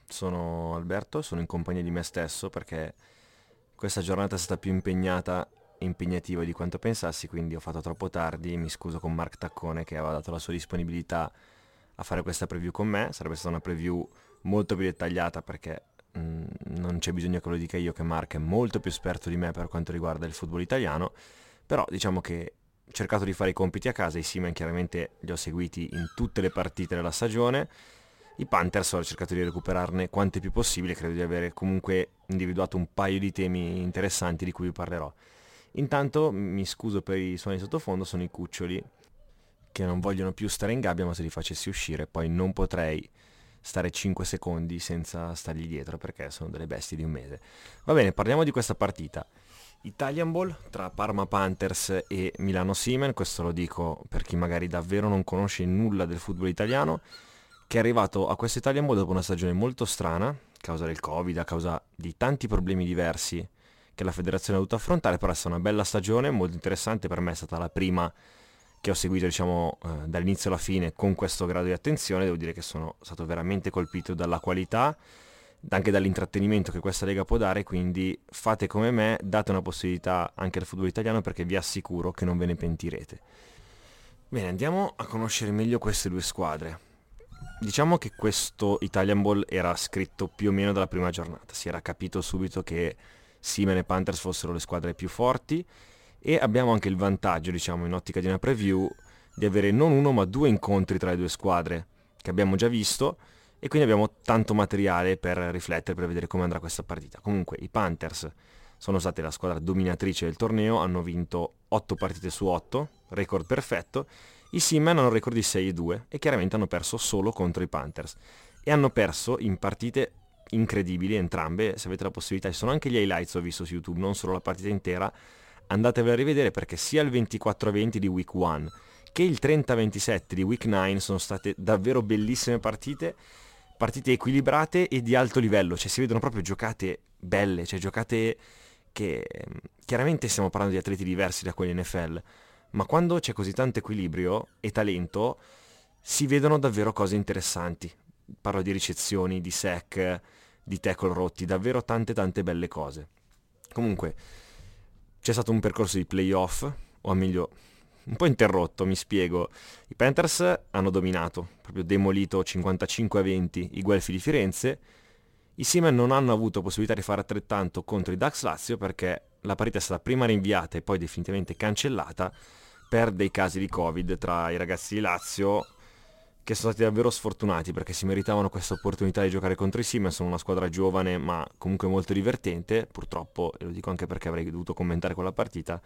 Sono Alberto, sono in compagnia di me stesso perché questa giornata è stata più impegnata e impegnativa di quanto pensassi, quindi ho fatto troppo tardi. Mi scuso con Mark Taccone che aveva dato la sua disponibilità a fare questa preview con me. Sarebbe stata una preview molto più dettagliata perché mh, non c'è bisogno che lo dica io che Mark è molto più esperto di me per quanto riguarda il football italiano, però diciamo che ho cercato di fare i compiti a casa. I Seamen chiaramente li ho seguiti in tutte le partite della stagione, i Panthers ho cercato di recuperarne quante più possibile, credo di avere comunque individuato un paio di temi interessanti di cui vi parlerò. Intanto mi scuso per i suoni sottofondo, sono i cuccioli che non vogliono più stare in gabbia, ma se li facessi uscire poi non potrei stare cinque secondi senza stargli dietro perché sono delle bestie di un mese. Va bene, parliamo di questa partita. Italian Bowl tra Parma Panthers e Milano Seamen, questo lo dico per chi magari davvero non conosce nulla del football italiano, che è arrivato a questo Italian Bowl dopo una stagione molto strana, a causa del Covid, a causa di tanti problemi diversi che la federazione ha dovuto affrontare, però è stata una bella stagione, molto interessante. Per me è stata la prima che ho seguito, diciamo, eh, dall'inizio alla fine con questo grado di attenzione. Devo dire che sono stato veramente colpito dalla qualità, anche dall'intrattenimento che questa lega può dare, quindi fate come me, date una possibilità anche al football italiano perché vi assicuro che non ve ne pentirete. Bene, andiamo a conoscere meglio queste due squadre. Diciamo che questo Italian Bowl era scritto più o meno dalla prima giornata, si era capito subito che Seamen e Panthers fossero le squadre più forti e abbiamo anche il vantaggio, diciamo, in ottica di una preview, di avere non uno ma due incontri tra le due squadre che abbiamo già visto e quindi abbiamo tanto materiale per riflettere, per vedere come andrà questa partita. Comunque i Panthers sono state la squadra dominatrice del torneo, hanno vinto otto partite su otto, record perfetto. I Seamen hanno un record di sei a due e chiaramente hanno perso solo contro i Panthers e hanno perso in partite incredibili entrambe. Se avete la possibilità, ci sono anche gli highlights, ho visto su YouTube, non solo la partita intera, andatevela a rivedere perché sia il ventiquattro a venti di Week uno che il trenta a ventisette di Week nove sono state davvero bellissime partite, partite equilibrate e di alto livello, cioè si vedono proprio giocate belle, cioè giocate che chiaramente stiamo parlando di atleti diversi da quelli N F L, ma quando c'è così tanto equilibrio e talento si vedono davvero cose interessanti. Parlo di ricezioni, di sack, di tackle rotti, davvero tante tante belle cose. Comunque c'è stato un percorso di playoff, o meglio un po' interrotto, mi spiego. I Panthers hanno dominato, proprio demolito cinquantacinque a venti i Guelfi di Firenze. I Seamen non hanno avuto possibilità di fare altrettanto contro i Ducks Lazio perché la partita è stata prima rinviata e poi definitivamente cancellata per dei casi di Covid tra i ragazzi di Lazio, che sono stati davvero sfortunati perché si meritavano questa opportunità di giocare contro i Seamen. Sono una squadra giovane ma comunque molto divertente. Purtroppo, e lo dico anche perché avrei dovuto commentare quella partita,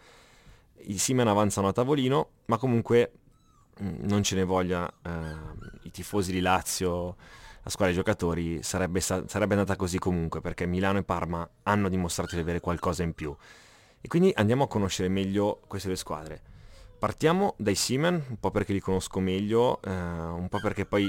i Seamen avanzano a tavolino, ma comunque mh, non ce ne voglia, eh, i tifosi di Lazio, la squadra dei giocatori, sarebbe, sta- sarebbe andata così comunque perché Milano e Parma hanno dimostrato di avere qualcosa in più. E quindi andiamo a conoscere meglio queste due squadre. Partiamo dai Seamen, un po' perché li conosco meglio, eh, un po' perché poi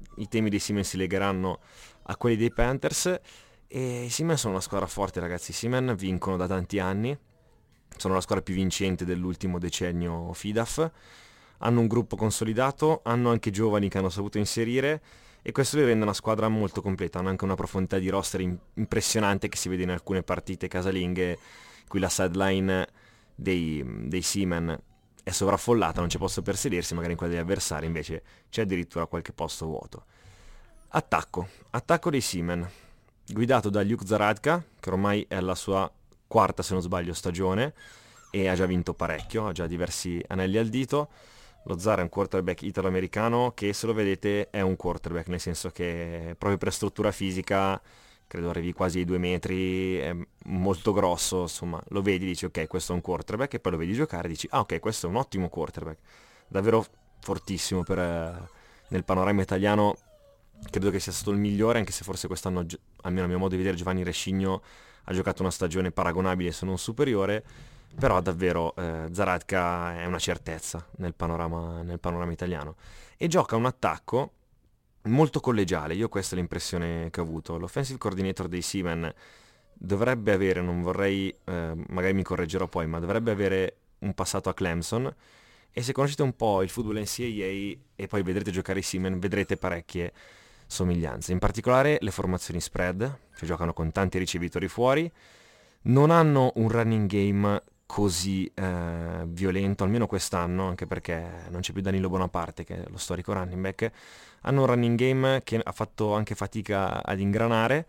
i temi dei Seamen si legheranno a quelli dei Panthers, e i Seamen sono una squadra forte, ragazzi. I Seamen vincono da tanti anni, sono la squadra più vincente dell'ultimo decennio F I D A F, hanno un gruppo consolidato, hanno anche giovani che hanno saputo inserire, e questo li rende una squadra molto completa. Hanno anche una profondità di roster in- impressionante che si vede in alcune partite casalinghe, qui la sideline dei, dei Seamen è sovraffollata, non c'è posto per sedersi, magari in quella degli avversari invece c'è addirittura qualche posto vuoto. Attacco, attacco dei Seamen, guidato da Luke Zaradka, che ormai è alla sua quarta, se non sbaglio, stagione, e ha già vinto parecchio, ha già diversi anelli al dito. Lo Zara è un quarterback italo-americano che, se lo vedete, è un quarterback, nel senso che proprio per struttura fisica credo arrivi quasi ai due metri, è molto grosso, insomma, lo vedi, dici ok, questo è un quarterback, e poi lo vedi giocare e dici ah ok, questo è un ottimo quarterback, davvero fortissimo. Per, eh, nel panorama italiano credo che sia stato il migliore, anche se forse quest'anno, almeno a mio modo di vedere, Giovanni Rescigno ha giocato una stagione paragonabile se non superiore, però davvero eh, Zaradka è una certezza nel panorama, nel panorama italiano, e gioca un attacco molto collegiale. Io questa è l'impressione che ho avuto. L'offensive coordinator dei Seamen dovrebbe avere, non vorrei, eh, magari mi correggerò poi, ma dovrebbe avere un passato a Clemson, e se conoscete un po' il football N C A A e poi vedrete giocare i Seamen, vedrete parecchie somiglianze, in particolare le formazioni spread, cioè giocano con tanti ricevitori fuori, non hanno un running game così eh, violento, almeno quest'anno, anche perché non c'è più Danilo Bonaparte, che è lo storico running back. Hanno un running game che ha fatto anche fatica ad ingranare,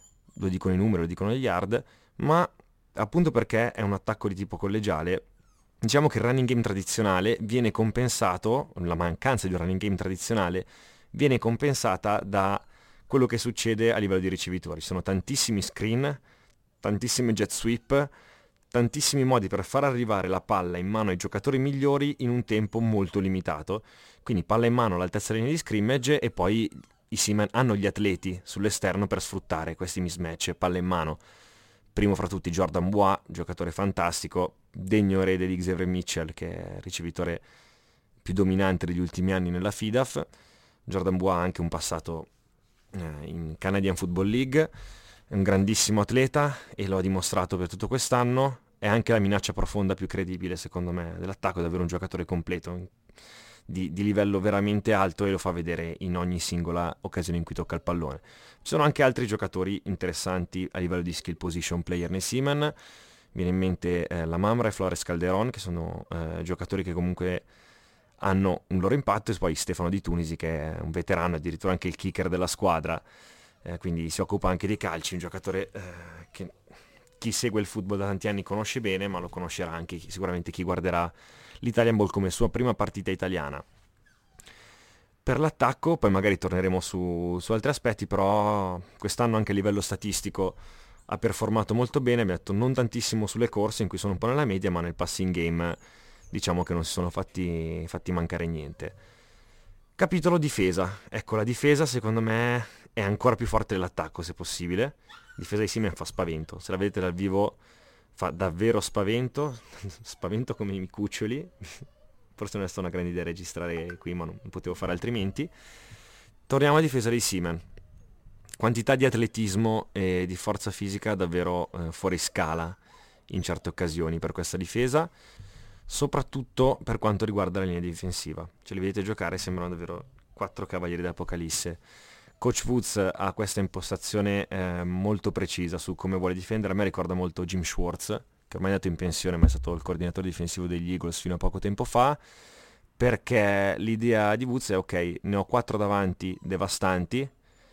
lo dicono i numeri, lo dicono gli yard, ma appunto perché è un attacco di tipo collegiale, diciamo che il running game tradizionale viene compensato, la mancanza di un running game tradizionale viene compensata da quello che succede a livello di ricevitori. Ci sono tantissimi screen, tantissime jet sweep, tantissimi modi per far arrivare la palla in mano ai giocatori migliori in un tempo molto limitato. Quindi palla in mano all'altezza della linea di scrimmage, e poi i Seamen hanno gli atleti sull'esterno per sfruttare questi mismatch, palla in mano. Primo fra tutti Jordan Bois, giocatore fantastico, degno erede di Xavier Mitchell, che è il ricevitore più dominante degli ultimi anni nella F I D A F. Jordan Bois ha anche un passato eh, in Canadian Football League, è un grandissimo atleta e lo ha dimostrato per tutto quest'anno. È anche la minaccia profonda più credibile, secondo me, dell'attacco. È davvero un giocatore completo, di, di livello veramente alto, e lo fa vedere in ogni singola occasione in cui tocca il pallone. Ci sono anche altri giocatori interessanti a livello di skill position player nei Seamen. Viene in mente eh, la Mamra e Flores Calderon, che sono eh, giocatori che comunque hanno un loro impatto, e poi Stefano Di Tunisi, che è un veterano, addirittura anche il kicker della squadra, eh, quindi si occupa anche dei calci, un giocatore eh, che chi segue il football da tanti anni conosce bene, ma lo conoscerà anche sicuramente chi guarderà l'Italian Ball come sua prima partita italiana. Per l'attacco poi magari torneremo su, su altri aspetti, però quest'anno anche a livello statistico ha performato molto bene. Abbiamo detto non tantissimo sulle corse, in cui sono un po' nella media, ma nel passing game diciamo che non si sono fatti, fatti mancare niente. Capitolo difesa. Ecco, la difesa secondo me è ancora più forte dell'attacco, se possibile. La difesa di Seamen fa spavento. Se la vedete dal vivo fa davvero spavento. Spavento come i cuccioli. Forse non è stata una grande idea registrare qui, ma non potevo fare altrimenti. Torniamo alla difesa dei Seamen. Quantità di atletismo e di forza fisica davvero eh, fuori scala in certe occasioni per questa difesa, soprattutto per quanto riguarda la linea difensiva. Ce li vedete giocare, sembrano davvero quattro cavalieri d'Apocalisse. Coach Woods ha questa impostazione eh, molto precisa su come vuole difendere. A me ricorda molto Jim Schwartz, che ormai è andato in pensione, ma è stato il coordinatore difensivo degli Eagles fino a poco tempo fa, perché l'idea di Woods è ok, ne ho quattro davanti devastanti,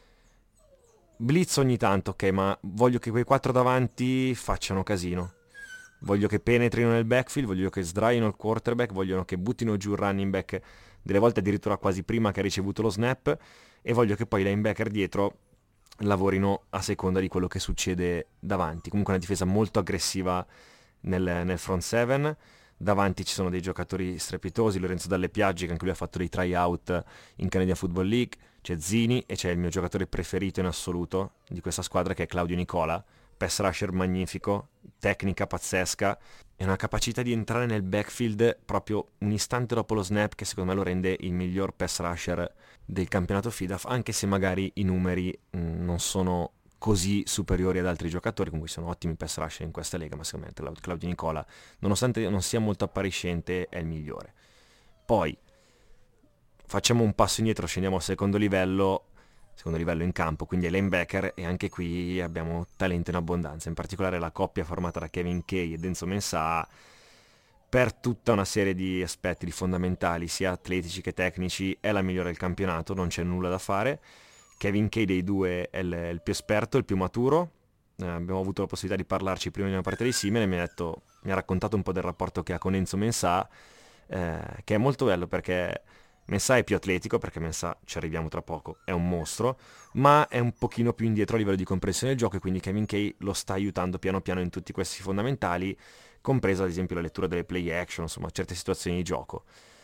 blitz ogni tanto, ok, ma voglio che quei quattro davanti facciano casino. Voglio che penetrino nel backfield, voglio che sdraino il quarterback, vogliono che buttino giù il running back, delle volte addirittura quasi prima che ha ricevuto lo snap, e voglio che poi i linebacker dietro lavorino a seconda di quello che succede davanti. Comunque una difesa molto aggressiva nel, nel front seven. Davanti ci sono dei giocatori strepitosi, Lorenzo Dalle Piaggi, che anche lui ha fatto dei tryout in Canadian Football League, c'è Zini e c'è il mio giocatore preferito in assoluto di questa squadra, che è Claudio Nicola, pass rusher magnifico, tecnica pazzesca e una capacità di entrare nel backfield proprio un istante dopo lo snap che secondo me lo rende il miglior pass rusher del campionato F I D A F, anche se magari i numeri mh, non sono così superiori ad altri giocatori, comunque sono ottimi pass rusher in questa lega, ma secondo me Claudio Nicola, nonostante non sia molto appariscente, è il migliore. Poi facciamo un passo indietro, scendiamo al secondo livello, secondo livello in campo, quindi ai linebacker, e anche qui abbiamo talento in abbondanza, in particolare la coppia formata da Kevin Kay ed Enzo Mensah, per tutta una serie di aspetti di fondamentali, sia atletici che tecnici, è la migliore del campionato, non c'è nulla da fare. Kevin Kay dei due è il, il più esperto, il più maturo, eh, abbiamo avuto la possibilità di parlarci prima di una partita di Simene e mi ha, detto, mi ha raccontato un po' del rapporto che ha con Enzo Mensah, eh, che è molto bello perché Mensah è più atletico, perché Mensah, ci arriviamo tra poco, è un mostro, ma è un pochino più indietro a livello di comprensione del gioco, e quindi Kevin Kay lo sta aiutando piano piano in tutti questi fondamentali, compresa ad esempio la lettura delle play action, insomma certe situazioni di gioco.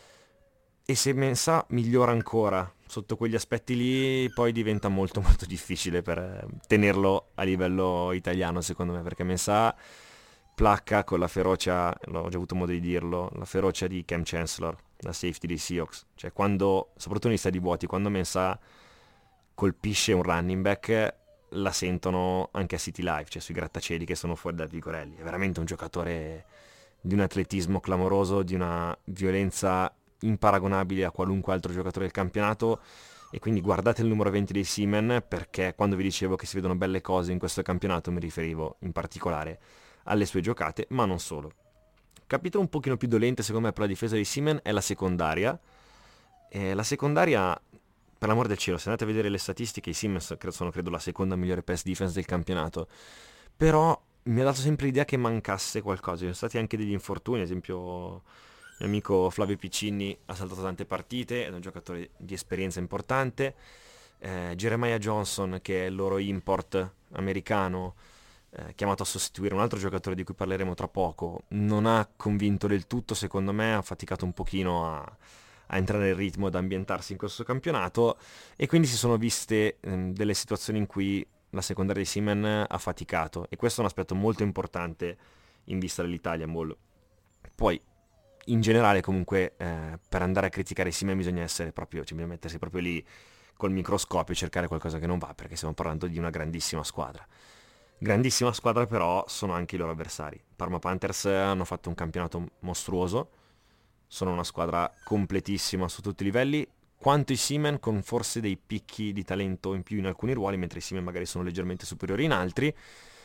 E se Mensah migliora ancora sotto quegli aspetti lì, poi diventa molto molto difficile per eh, tenerlo a livello italiano, secondo me, perché Mensah placca con la ferocia, l'ho già avuto modo di dirlo, la ferocia di Cam Chancellor, la safety dei Seahawks. Cioè quando, soprattutto nei stadi vuoti, quando Mensah colpisce un running back, la sentono anche a City Life, cioè sui grattacieli che sono fuori dal Vigorelli. È veramente un giocatore di un atletismo clamoroso, di una violenza imparagonabile a qualunque altro giocatore del campionato, e quindi guardate il numero venti dei Seamen, perché quando vi dicevo che si vedono belle cose in questo campionato mi riferivo in particolare alle sue giocate, ma non solo. Capitolo un pochino più dolente secondo me per la difesa dei Seamen è la secondaria. E la secondaria, per l'amor del cielo, se andate a vedere le statistiche, i Seamen sono credo la seconda migliore pass defense del campionato, però mi ha dato sempre l'idea che mancasse qualcosa. Ci sono stati anche degli infortuni, ad esempio il mio amico Flavio Piccini ha saltato tante partite, è un giocatore di esperienza importante. eh, Jeremiah Johnson, che è il loro import americano, eh, chiamato a sostituire un altro giocatore di cui parleremo tra poco, non ha convinto del tutto, secondo me ha faticato un pochino a, a entrare nel ritmo, ad ambientarsi in questo campionato, e quindi si sono viste ehm, delle situazioni in cui la secondaria di Seamen ha faticato, e questo è un aspetto molto importante in vista dell'Italia Bowl. Poi in generale comunque eh, per andare a criticare i Seamen bisogna essere proprio, cioè bisogna mettersi proprio lì col microscopio e cercare qualcosa che non va, perché stiamo parlando di una grandissima squadra. Grandissima squadra però sono anche i loro avversari. Parma Panthers hanno fatto un campionato mostruoso, sono una squadra completissima su tutti i livelli, quanto i Seamen, con forse dei picchi di talento in più in alcuni ruoli, mentre i Seamen magari sono leggermente superiori in altri,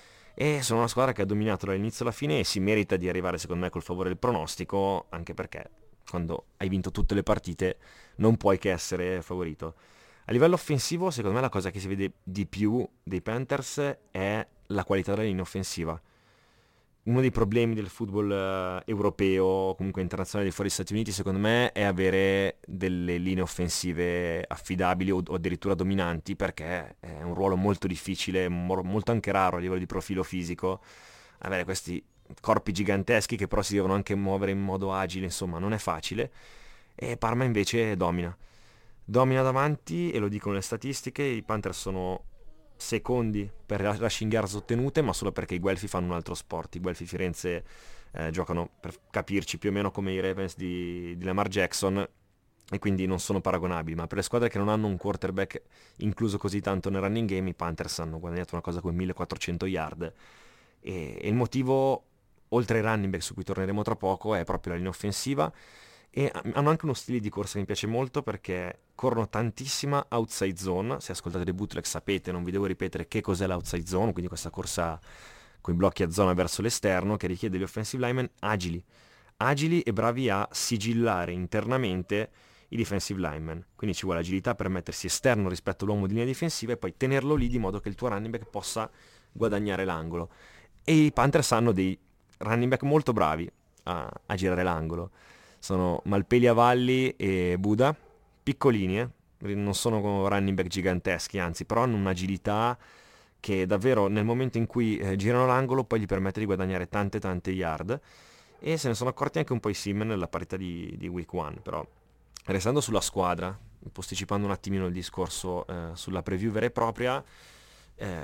e sono una squadra che ha dominato dall'inizio alla fine e si merita di arrivare secondo me col favore del pronostico, anche perché quando hai vinto tutte le partite non puoi che essere favorito. A livello offensivo, secondo me la cosa che si vede di più dei Panthers è la qualità della linea offensiva. Uno dei problemi del football eh, europeo, comunque internazionale di fuori Stati Uniti, secondo me, è avere delle linee offensive affidabili o, o addirittura dominanti, perché è un ruolo molto difficile, mo- molto anche raro a livello di profilo fisico, avere questi corpi giganteschi che però si devono anche muovere in modo agile, insomma, non è facile. E Parma invece domina. Domina davanti, e lo dicono le statistiche, i Panthers sono secondi per rushing yards ottenute, ma solo perché i Guelfi fanno un altro sport. I Guelfi Firenze eh, giocano, per capirci, più o meno come i Ravens di, di Lamar Jackson, e quindi non sono paragonabili, ma per le squadre che non hanno un quarterback incluso così tanto nel running game, i Panthers hanno guadagnato una cosa come millequattrocento yard, e, e il motivo, oltre ai running back su cui torneremo tra poco, è proprio la linea offensiva. E hanno anche uno stile di corsa che mi piace molto, perché corrono tantissima outside zone. Se ascoltate dei bootleg sapete, non vi devo ripetere che cos'è l'outside zone, quindi questa corsa con i blocchi a zona verso l'esterno che richiede gli offensive linemen agili, agili e bravi a sigillare internamente i defensive linemen. Quindi ci vuole agilità per mettersi esterno rispetto all'uomo di linea difensiva e poi tenerlo lì di modo che il tuo running back possa guadagnare l'angolo. E i Panthers hanno dei running back molto bravi a, a girare l'angolo. Sono Malpeli Avalli e Buda, piccolini, eh? Non sono running back giganteschi, anzi, però hanno un'agilità che davvero nel momento in cui eh, girano l'angolo poi gli permette di guadagnare tante tante yard, e se ne sono accorti anche un po' i Seamen nella partita di, di week one. Però restando sulla squadra, posticipando un attimino il discorso eh, sulla preview vera e propria, eh,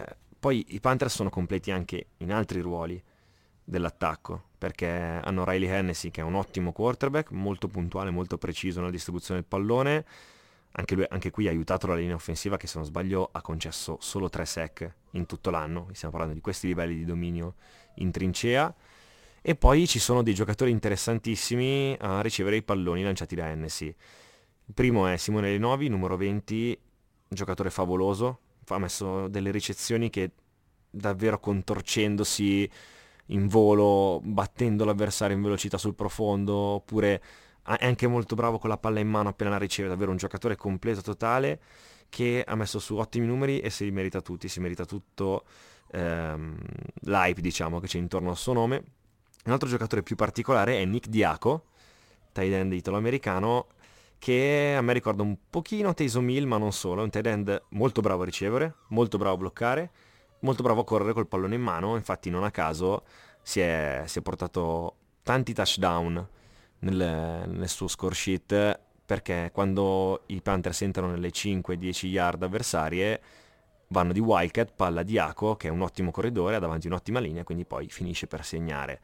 poi i Panthers sono completi anche in altri ruoli dell'attacco, perché hanno Riley Hennessy che è un ottimo quarterback, molto puntuale, molto preciso nella distribuzione del pallone, anche, lui, anche qui ha aiutato la linea offensiva che se non sbaglio ha concesso solo tre sack in tutto l'anno, stiamo parlando di questi livelli di dominio in trincea. E poi ci sono dei giocatori interessantissimi a ricevere i palloni lanciati da Hennessy. Il primo è Simone Lenovi, numero venti, un giocatore favoloso, ha messo delle ricezioni che davvero contorcendosi in volo, battendo l'avversario in velocità sul profondo, oppure è anche molto bravo con la palla in mano appena la riceve, davvero un giocatore completo totale che ha messo su ottimi numeri e si merita tutti, si merita tutto ehm, l'hype diciamo che c'è intorno al suo nome. Un altro giocatore più particolare è Nick Diaco, tight end italo-americano, che a me ricorda un pochino Taysom Hill, ma non solo, è un tight end molto bravo a ricevere, molto bravo a bloccare, molto bravo a correre col pallone in mano, infatti non a caso si è, si è portato tanti touchdown nel, nel suo score sheet, perché quando i Panthers entrano nelle cinque dieci yard avversarie vanno di Wildcat, palla a Diaco, che è un ottimo corridore, ha davanti un'ottima linea, quindi poi finisce per segnare.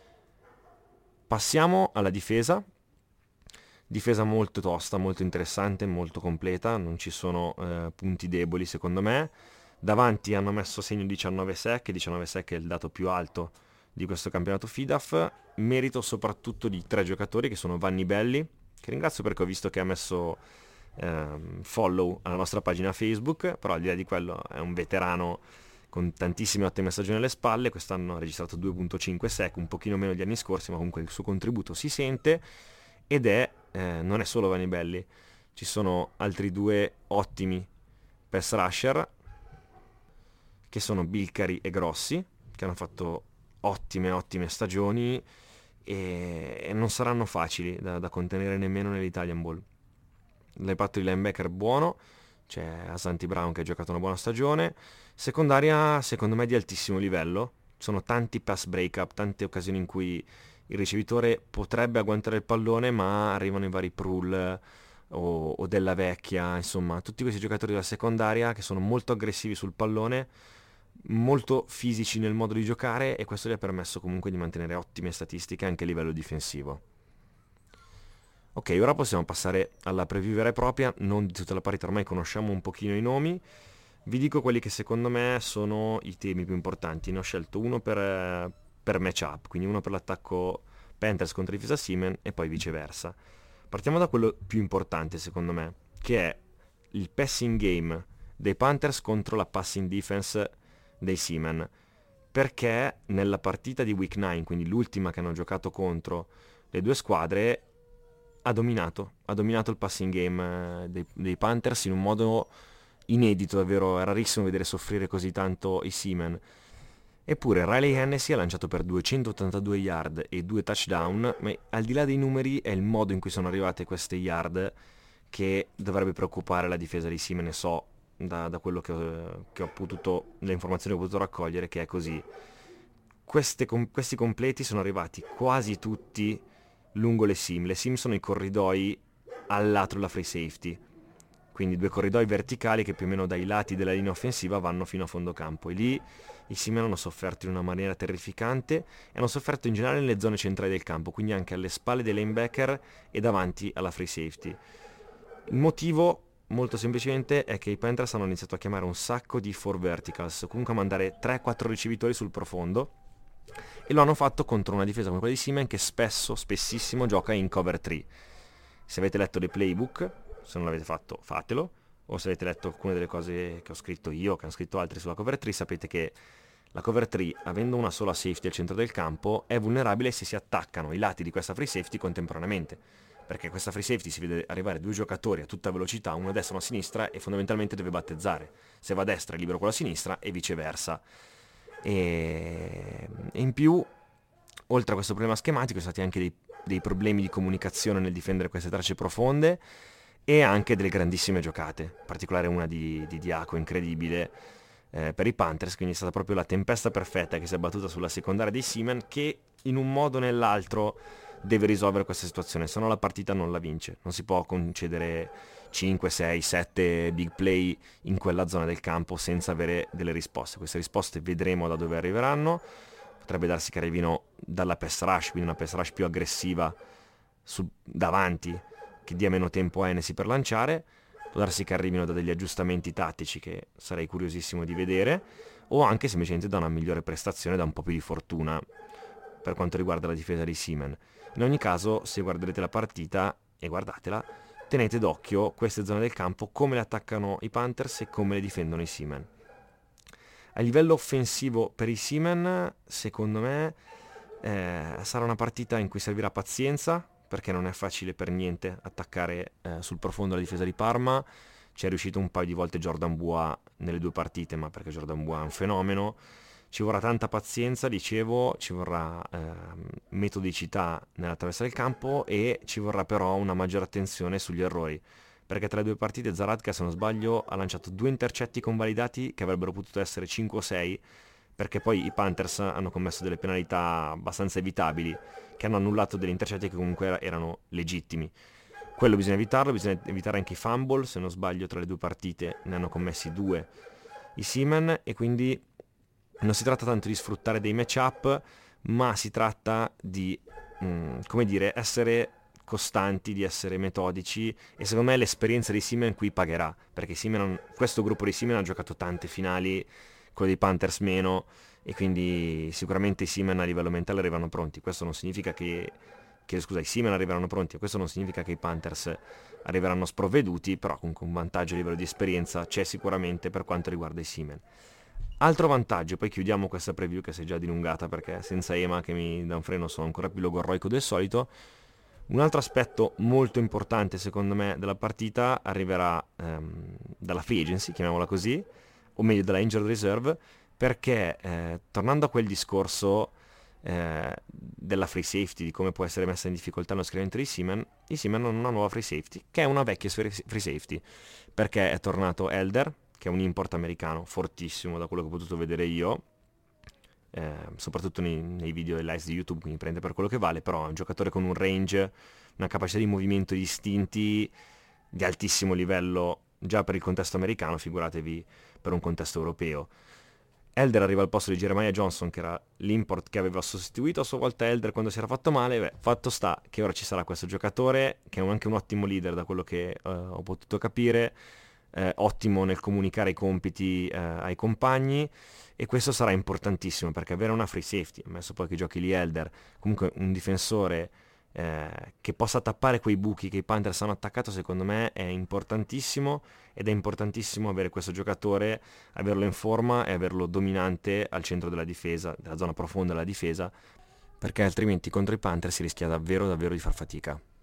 Passiamo alla difesa. Difesa molto tosta, molto interessante, molto completa, non ci sono eh, punti deboli secondo me. Davanti hanno messo segno diciannove sack, diciannove sack è il dato più alto di questo campionato F I D A F, merito soprattutto di tre giocatori che sono Vanni Belli, che ringrazio perché ho visto che ha messo ehm, follow alla nostra pagina Facebook, però al di là di quello è un veterano con tantissime ottime stagioni alle spalle, quest'anno ha registrato due virgola cinque sack, un pochino meno degli anni scorsi, ma comunque il suo contributo si sente, ed è, eh, non è solo Vanni Belli, ci sono altri due ottimi pass rusher, che sono Bilcari e Grossi, che hanno fatto ottime, ottime stagioni, e, e non saranno facili da, da contenere nemmeno nell'Italian Bowl. L'impatto di linebacker buono, c'è Asante Brown che ha giocato una buona stagione, secondaria secondo me di altissimo livello, sono tanti pass break-up, tante occasioni in cui il ricevitore potrebbe agguantare il pallone ma arrivano i vari Prul o, o Della Vecchia, insomma tutti questi giocatori della secondaria che sono molto aggressivi sul pallone, molto fisici nel modo di giocare, e questo gli ha permesso comunque di mantenere ottime statistiche anche a livello difensivo. Ok, ora possiamo passare alla preview vera e propria, non di tutta la partita, ormai conosciamo un pochino i nomi. Vi dico quelli che secondo me sono i temi più importanti. Ne ho scelto uno per, per matchup, quindi uno per l'attacco Panthers contro la difesa Seaman e poi viceversa. Partiamo da quello più importante secondo me, che è il passing game dei Panthers contro la passing defense dei Seaman. Perché nella partita di Week nove, quindi l'ultima che hanno giocato contro le due squadre, ha dominato, ha dominato il passing game dei, dei Panthers in un modo inedito, davvero, è rarissimo vedere soffrire così tanto i Seaman. Eppure Riley Hennessy ha lanciato per duecentottantadue yard e due touchdown, ma al di là dei numeri è il modo in cui sono arrivate queste yard che dovrebbe preoccupare la difesa dei Seaman, ne so da, da quello che ho, che ho potuto, le informazioni che ho potuto raccogliere, che è così. Queste, com, questi completi sono arrivati quasi tutti lungo le seam. Le seam sono i corridoi al lato della free safety, quindi due corridoi verticali che più o meno dai lati della linea offensiva vanno fino a fondo campo, e lì i Seaman hanno sofferto in una maniera terrificante e hanno sofferto in generale nelle zone centrali del campo, quindi anche alle spalle dei linebacker e davanti alla free safety. Il motivo molto semplicemente è che i Panthers hanno iniziato a chiamare un sacco di four verticals, comunque a mandare tre quattro ricevitori sul profondo, e lo hanno fatto contro una difesa come quella di Seaman che spesso, spessissimo gioca in cover tre. Se avete letto dei playbook, se non l'avete fatto fatelo, o se avete letto alcune delle cose che ho scritto io, che hanno scritto altri sulla cover tre, sapete che la cover tre, avendo una sola safety al centro del campo, è vulnerabile se si attaccano i lati di questa free safety contemporaneamente, perché questa free safety si vede arrivare due giocatori a tutta velocità, uno a destra e uno a sinistra, e fondamentalmente deve battezzare. Se va a destra è libero con la sinistra e viceversa. E in più, oltre a questo problema schematico, ci sono stati anche dei, dei problemi di comunicazione nel difendere queste tracce profonde, e anche delle grandissime giocate, in particolare una di, di Diaco incredibile eh, per i Panthers, quindi è stata proprio la tempesta perfetta che si è abbattuta sulla secondaria dei Seaman, che in un modo o nell'altro deve risolvere questa situazione, se no la partita non la vince. Non si può concedere cinque, sei, sette big play in quella zona del campo senza avere delle risposte. Queste risposte vedremo da dove arriveranno. Potrebbe darsi che arrivino dalla pass rush, quindi una pass rush più aggressiva su, davanti, che dia meno tempo a Hennessy per lanciare. Può darsi che arrivino da degli aggiustamenti tattici che sarei curiosissimo di vedere, o anche semplicemente da una migliore prestazione, da un po' più di fortuna per quanto riguarda la difesa di Seaman. In ogni caso, se guarderete la partita, e guardatela, tenete d'occhio queste zone del campo, come le attaccano i Panthers e come le difendono i Seaman. A livello offensivo per i Seaman, secondo me, eh, sarà una partita in cui servirà pazienza, perché non è facile per niente attaccare eh, sul profondo la difesa di Parma. Ci è riuscito un paio di volte Jordan Bua nelle due partite, ma perché Jordan Bua è un fenomeno. Ci vorrà tanta pazienza, dicevo, ci vorrà eh, metodicità nella traversa del campo, e ci vorrà però una maggiore attenzione sugli errori, perché tra le due partite Zaradka, se non sbaglio, ha lanciato due intercetti convalidati che avrebbero potuto essere cinque o sei, perché poi i Panthers hanno commesso delle penalità abbastanza evitabili, che hanno annullato degli intercetti che comunque erano legittimi. Quello bisogna evitarlo, bisogna evitare anche i fumble, se non sbaglio tra le due partite ne hanno commessi due i Seaman, e quindi non si tratta tanto di sfruttare dei match-up, ma si tratta di, mh, come dire, essere costanti, di essere metodici, e secondo me l'esperienza di Seaman qui pagherà, perché Seaman, questo gruppo di Seaman ha giocato tante finali, quello dei Panthers meno, e quindi sicuramente i Seaman a livello mentale arrivano pronti. Questo non significa che, che scusa, i Seaman arriveranno pronti, questo non significa che i Panthers arriveranno sprovveduti, però comunque un vantaggio a livello di esperienza c'è sicuramente per quanto riguarda i Seaman. Altro vantaggio, poi chiudiamo questa preview che si è già dilungata, perché senza Ema che mi dà un freno sono ancora più logorroico del solito. Un altro aspetto molto importante secondo me della partita arriverà ehm, dalla free agency, chiamiamola così, o meglio dalla injured reserve, perché eh, tornando a quel discorso eh, della free safety, di come può essere messa in difficoltà lo schieramento dei Seaman, i Seaman hanno una nuova free safety, che è una vecchia free safety, perché è tornato Elder, che è un import americano fortissimo da quello che ho potuto vedere io, eh, soprattutto nei, nei video e live di YouTube, quindi prende per quello che vale, però è un giocatore con un range, una capacità di movimento distinti di altissimo livello già per il contesto americano, figuratevi per un contesto europeo. Elder arriva al posto di Jeremiah Johnson, che era l'import che aveva sostituito a sua volta Elder quando si era fatto male. Beh, fatto sta che ora ci sarà questo giocatore che è anche un ottimo leader da quello che uh, ho potuto capire, eh, ottimo nel comunicare i compiti eh, ai compagni, e questo sarà importantissimo, perché avere una free safety, ammesso poi che giochi lì Elder, comunque un difensore eh, che possa tappare quei buchi che i Panthers hanno attaccato, secondo me è importantissimo, ed è importantissimo avere questo giocatore, averlo in forma e averlo dominante al centro della difesa, della zona profonda della difesa, perché altrimenti contro i Panthers si rischia davvero davvero di far fatica.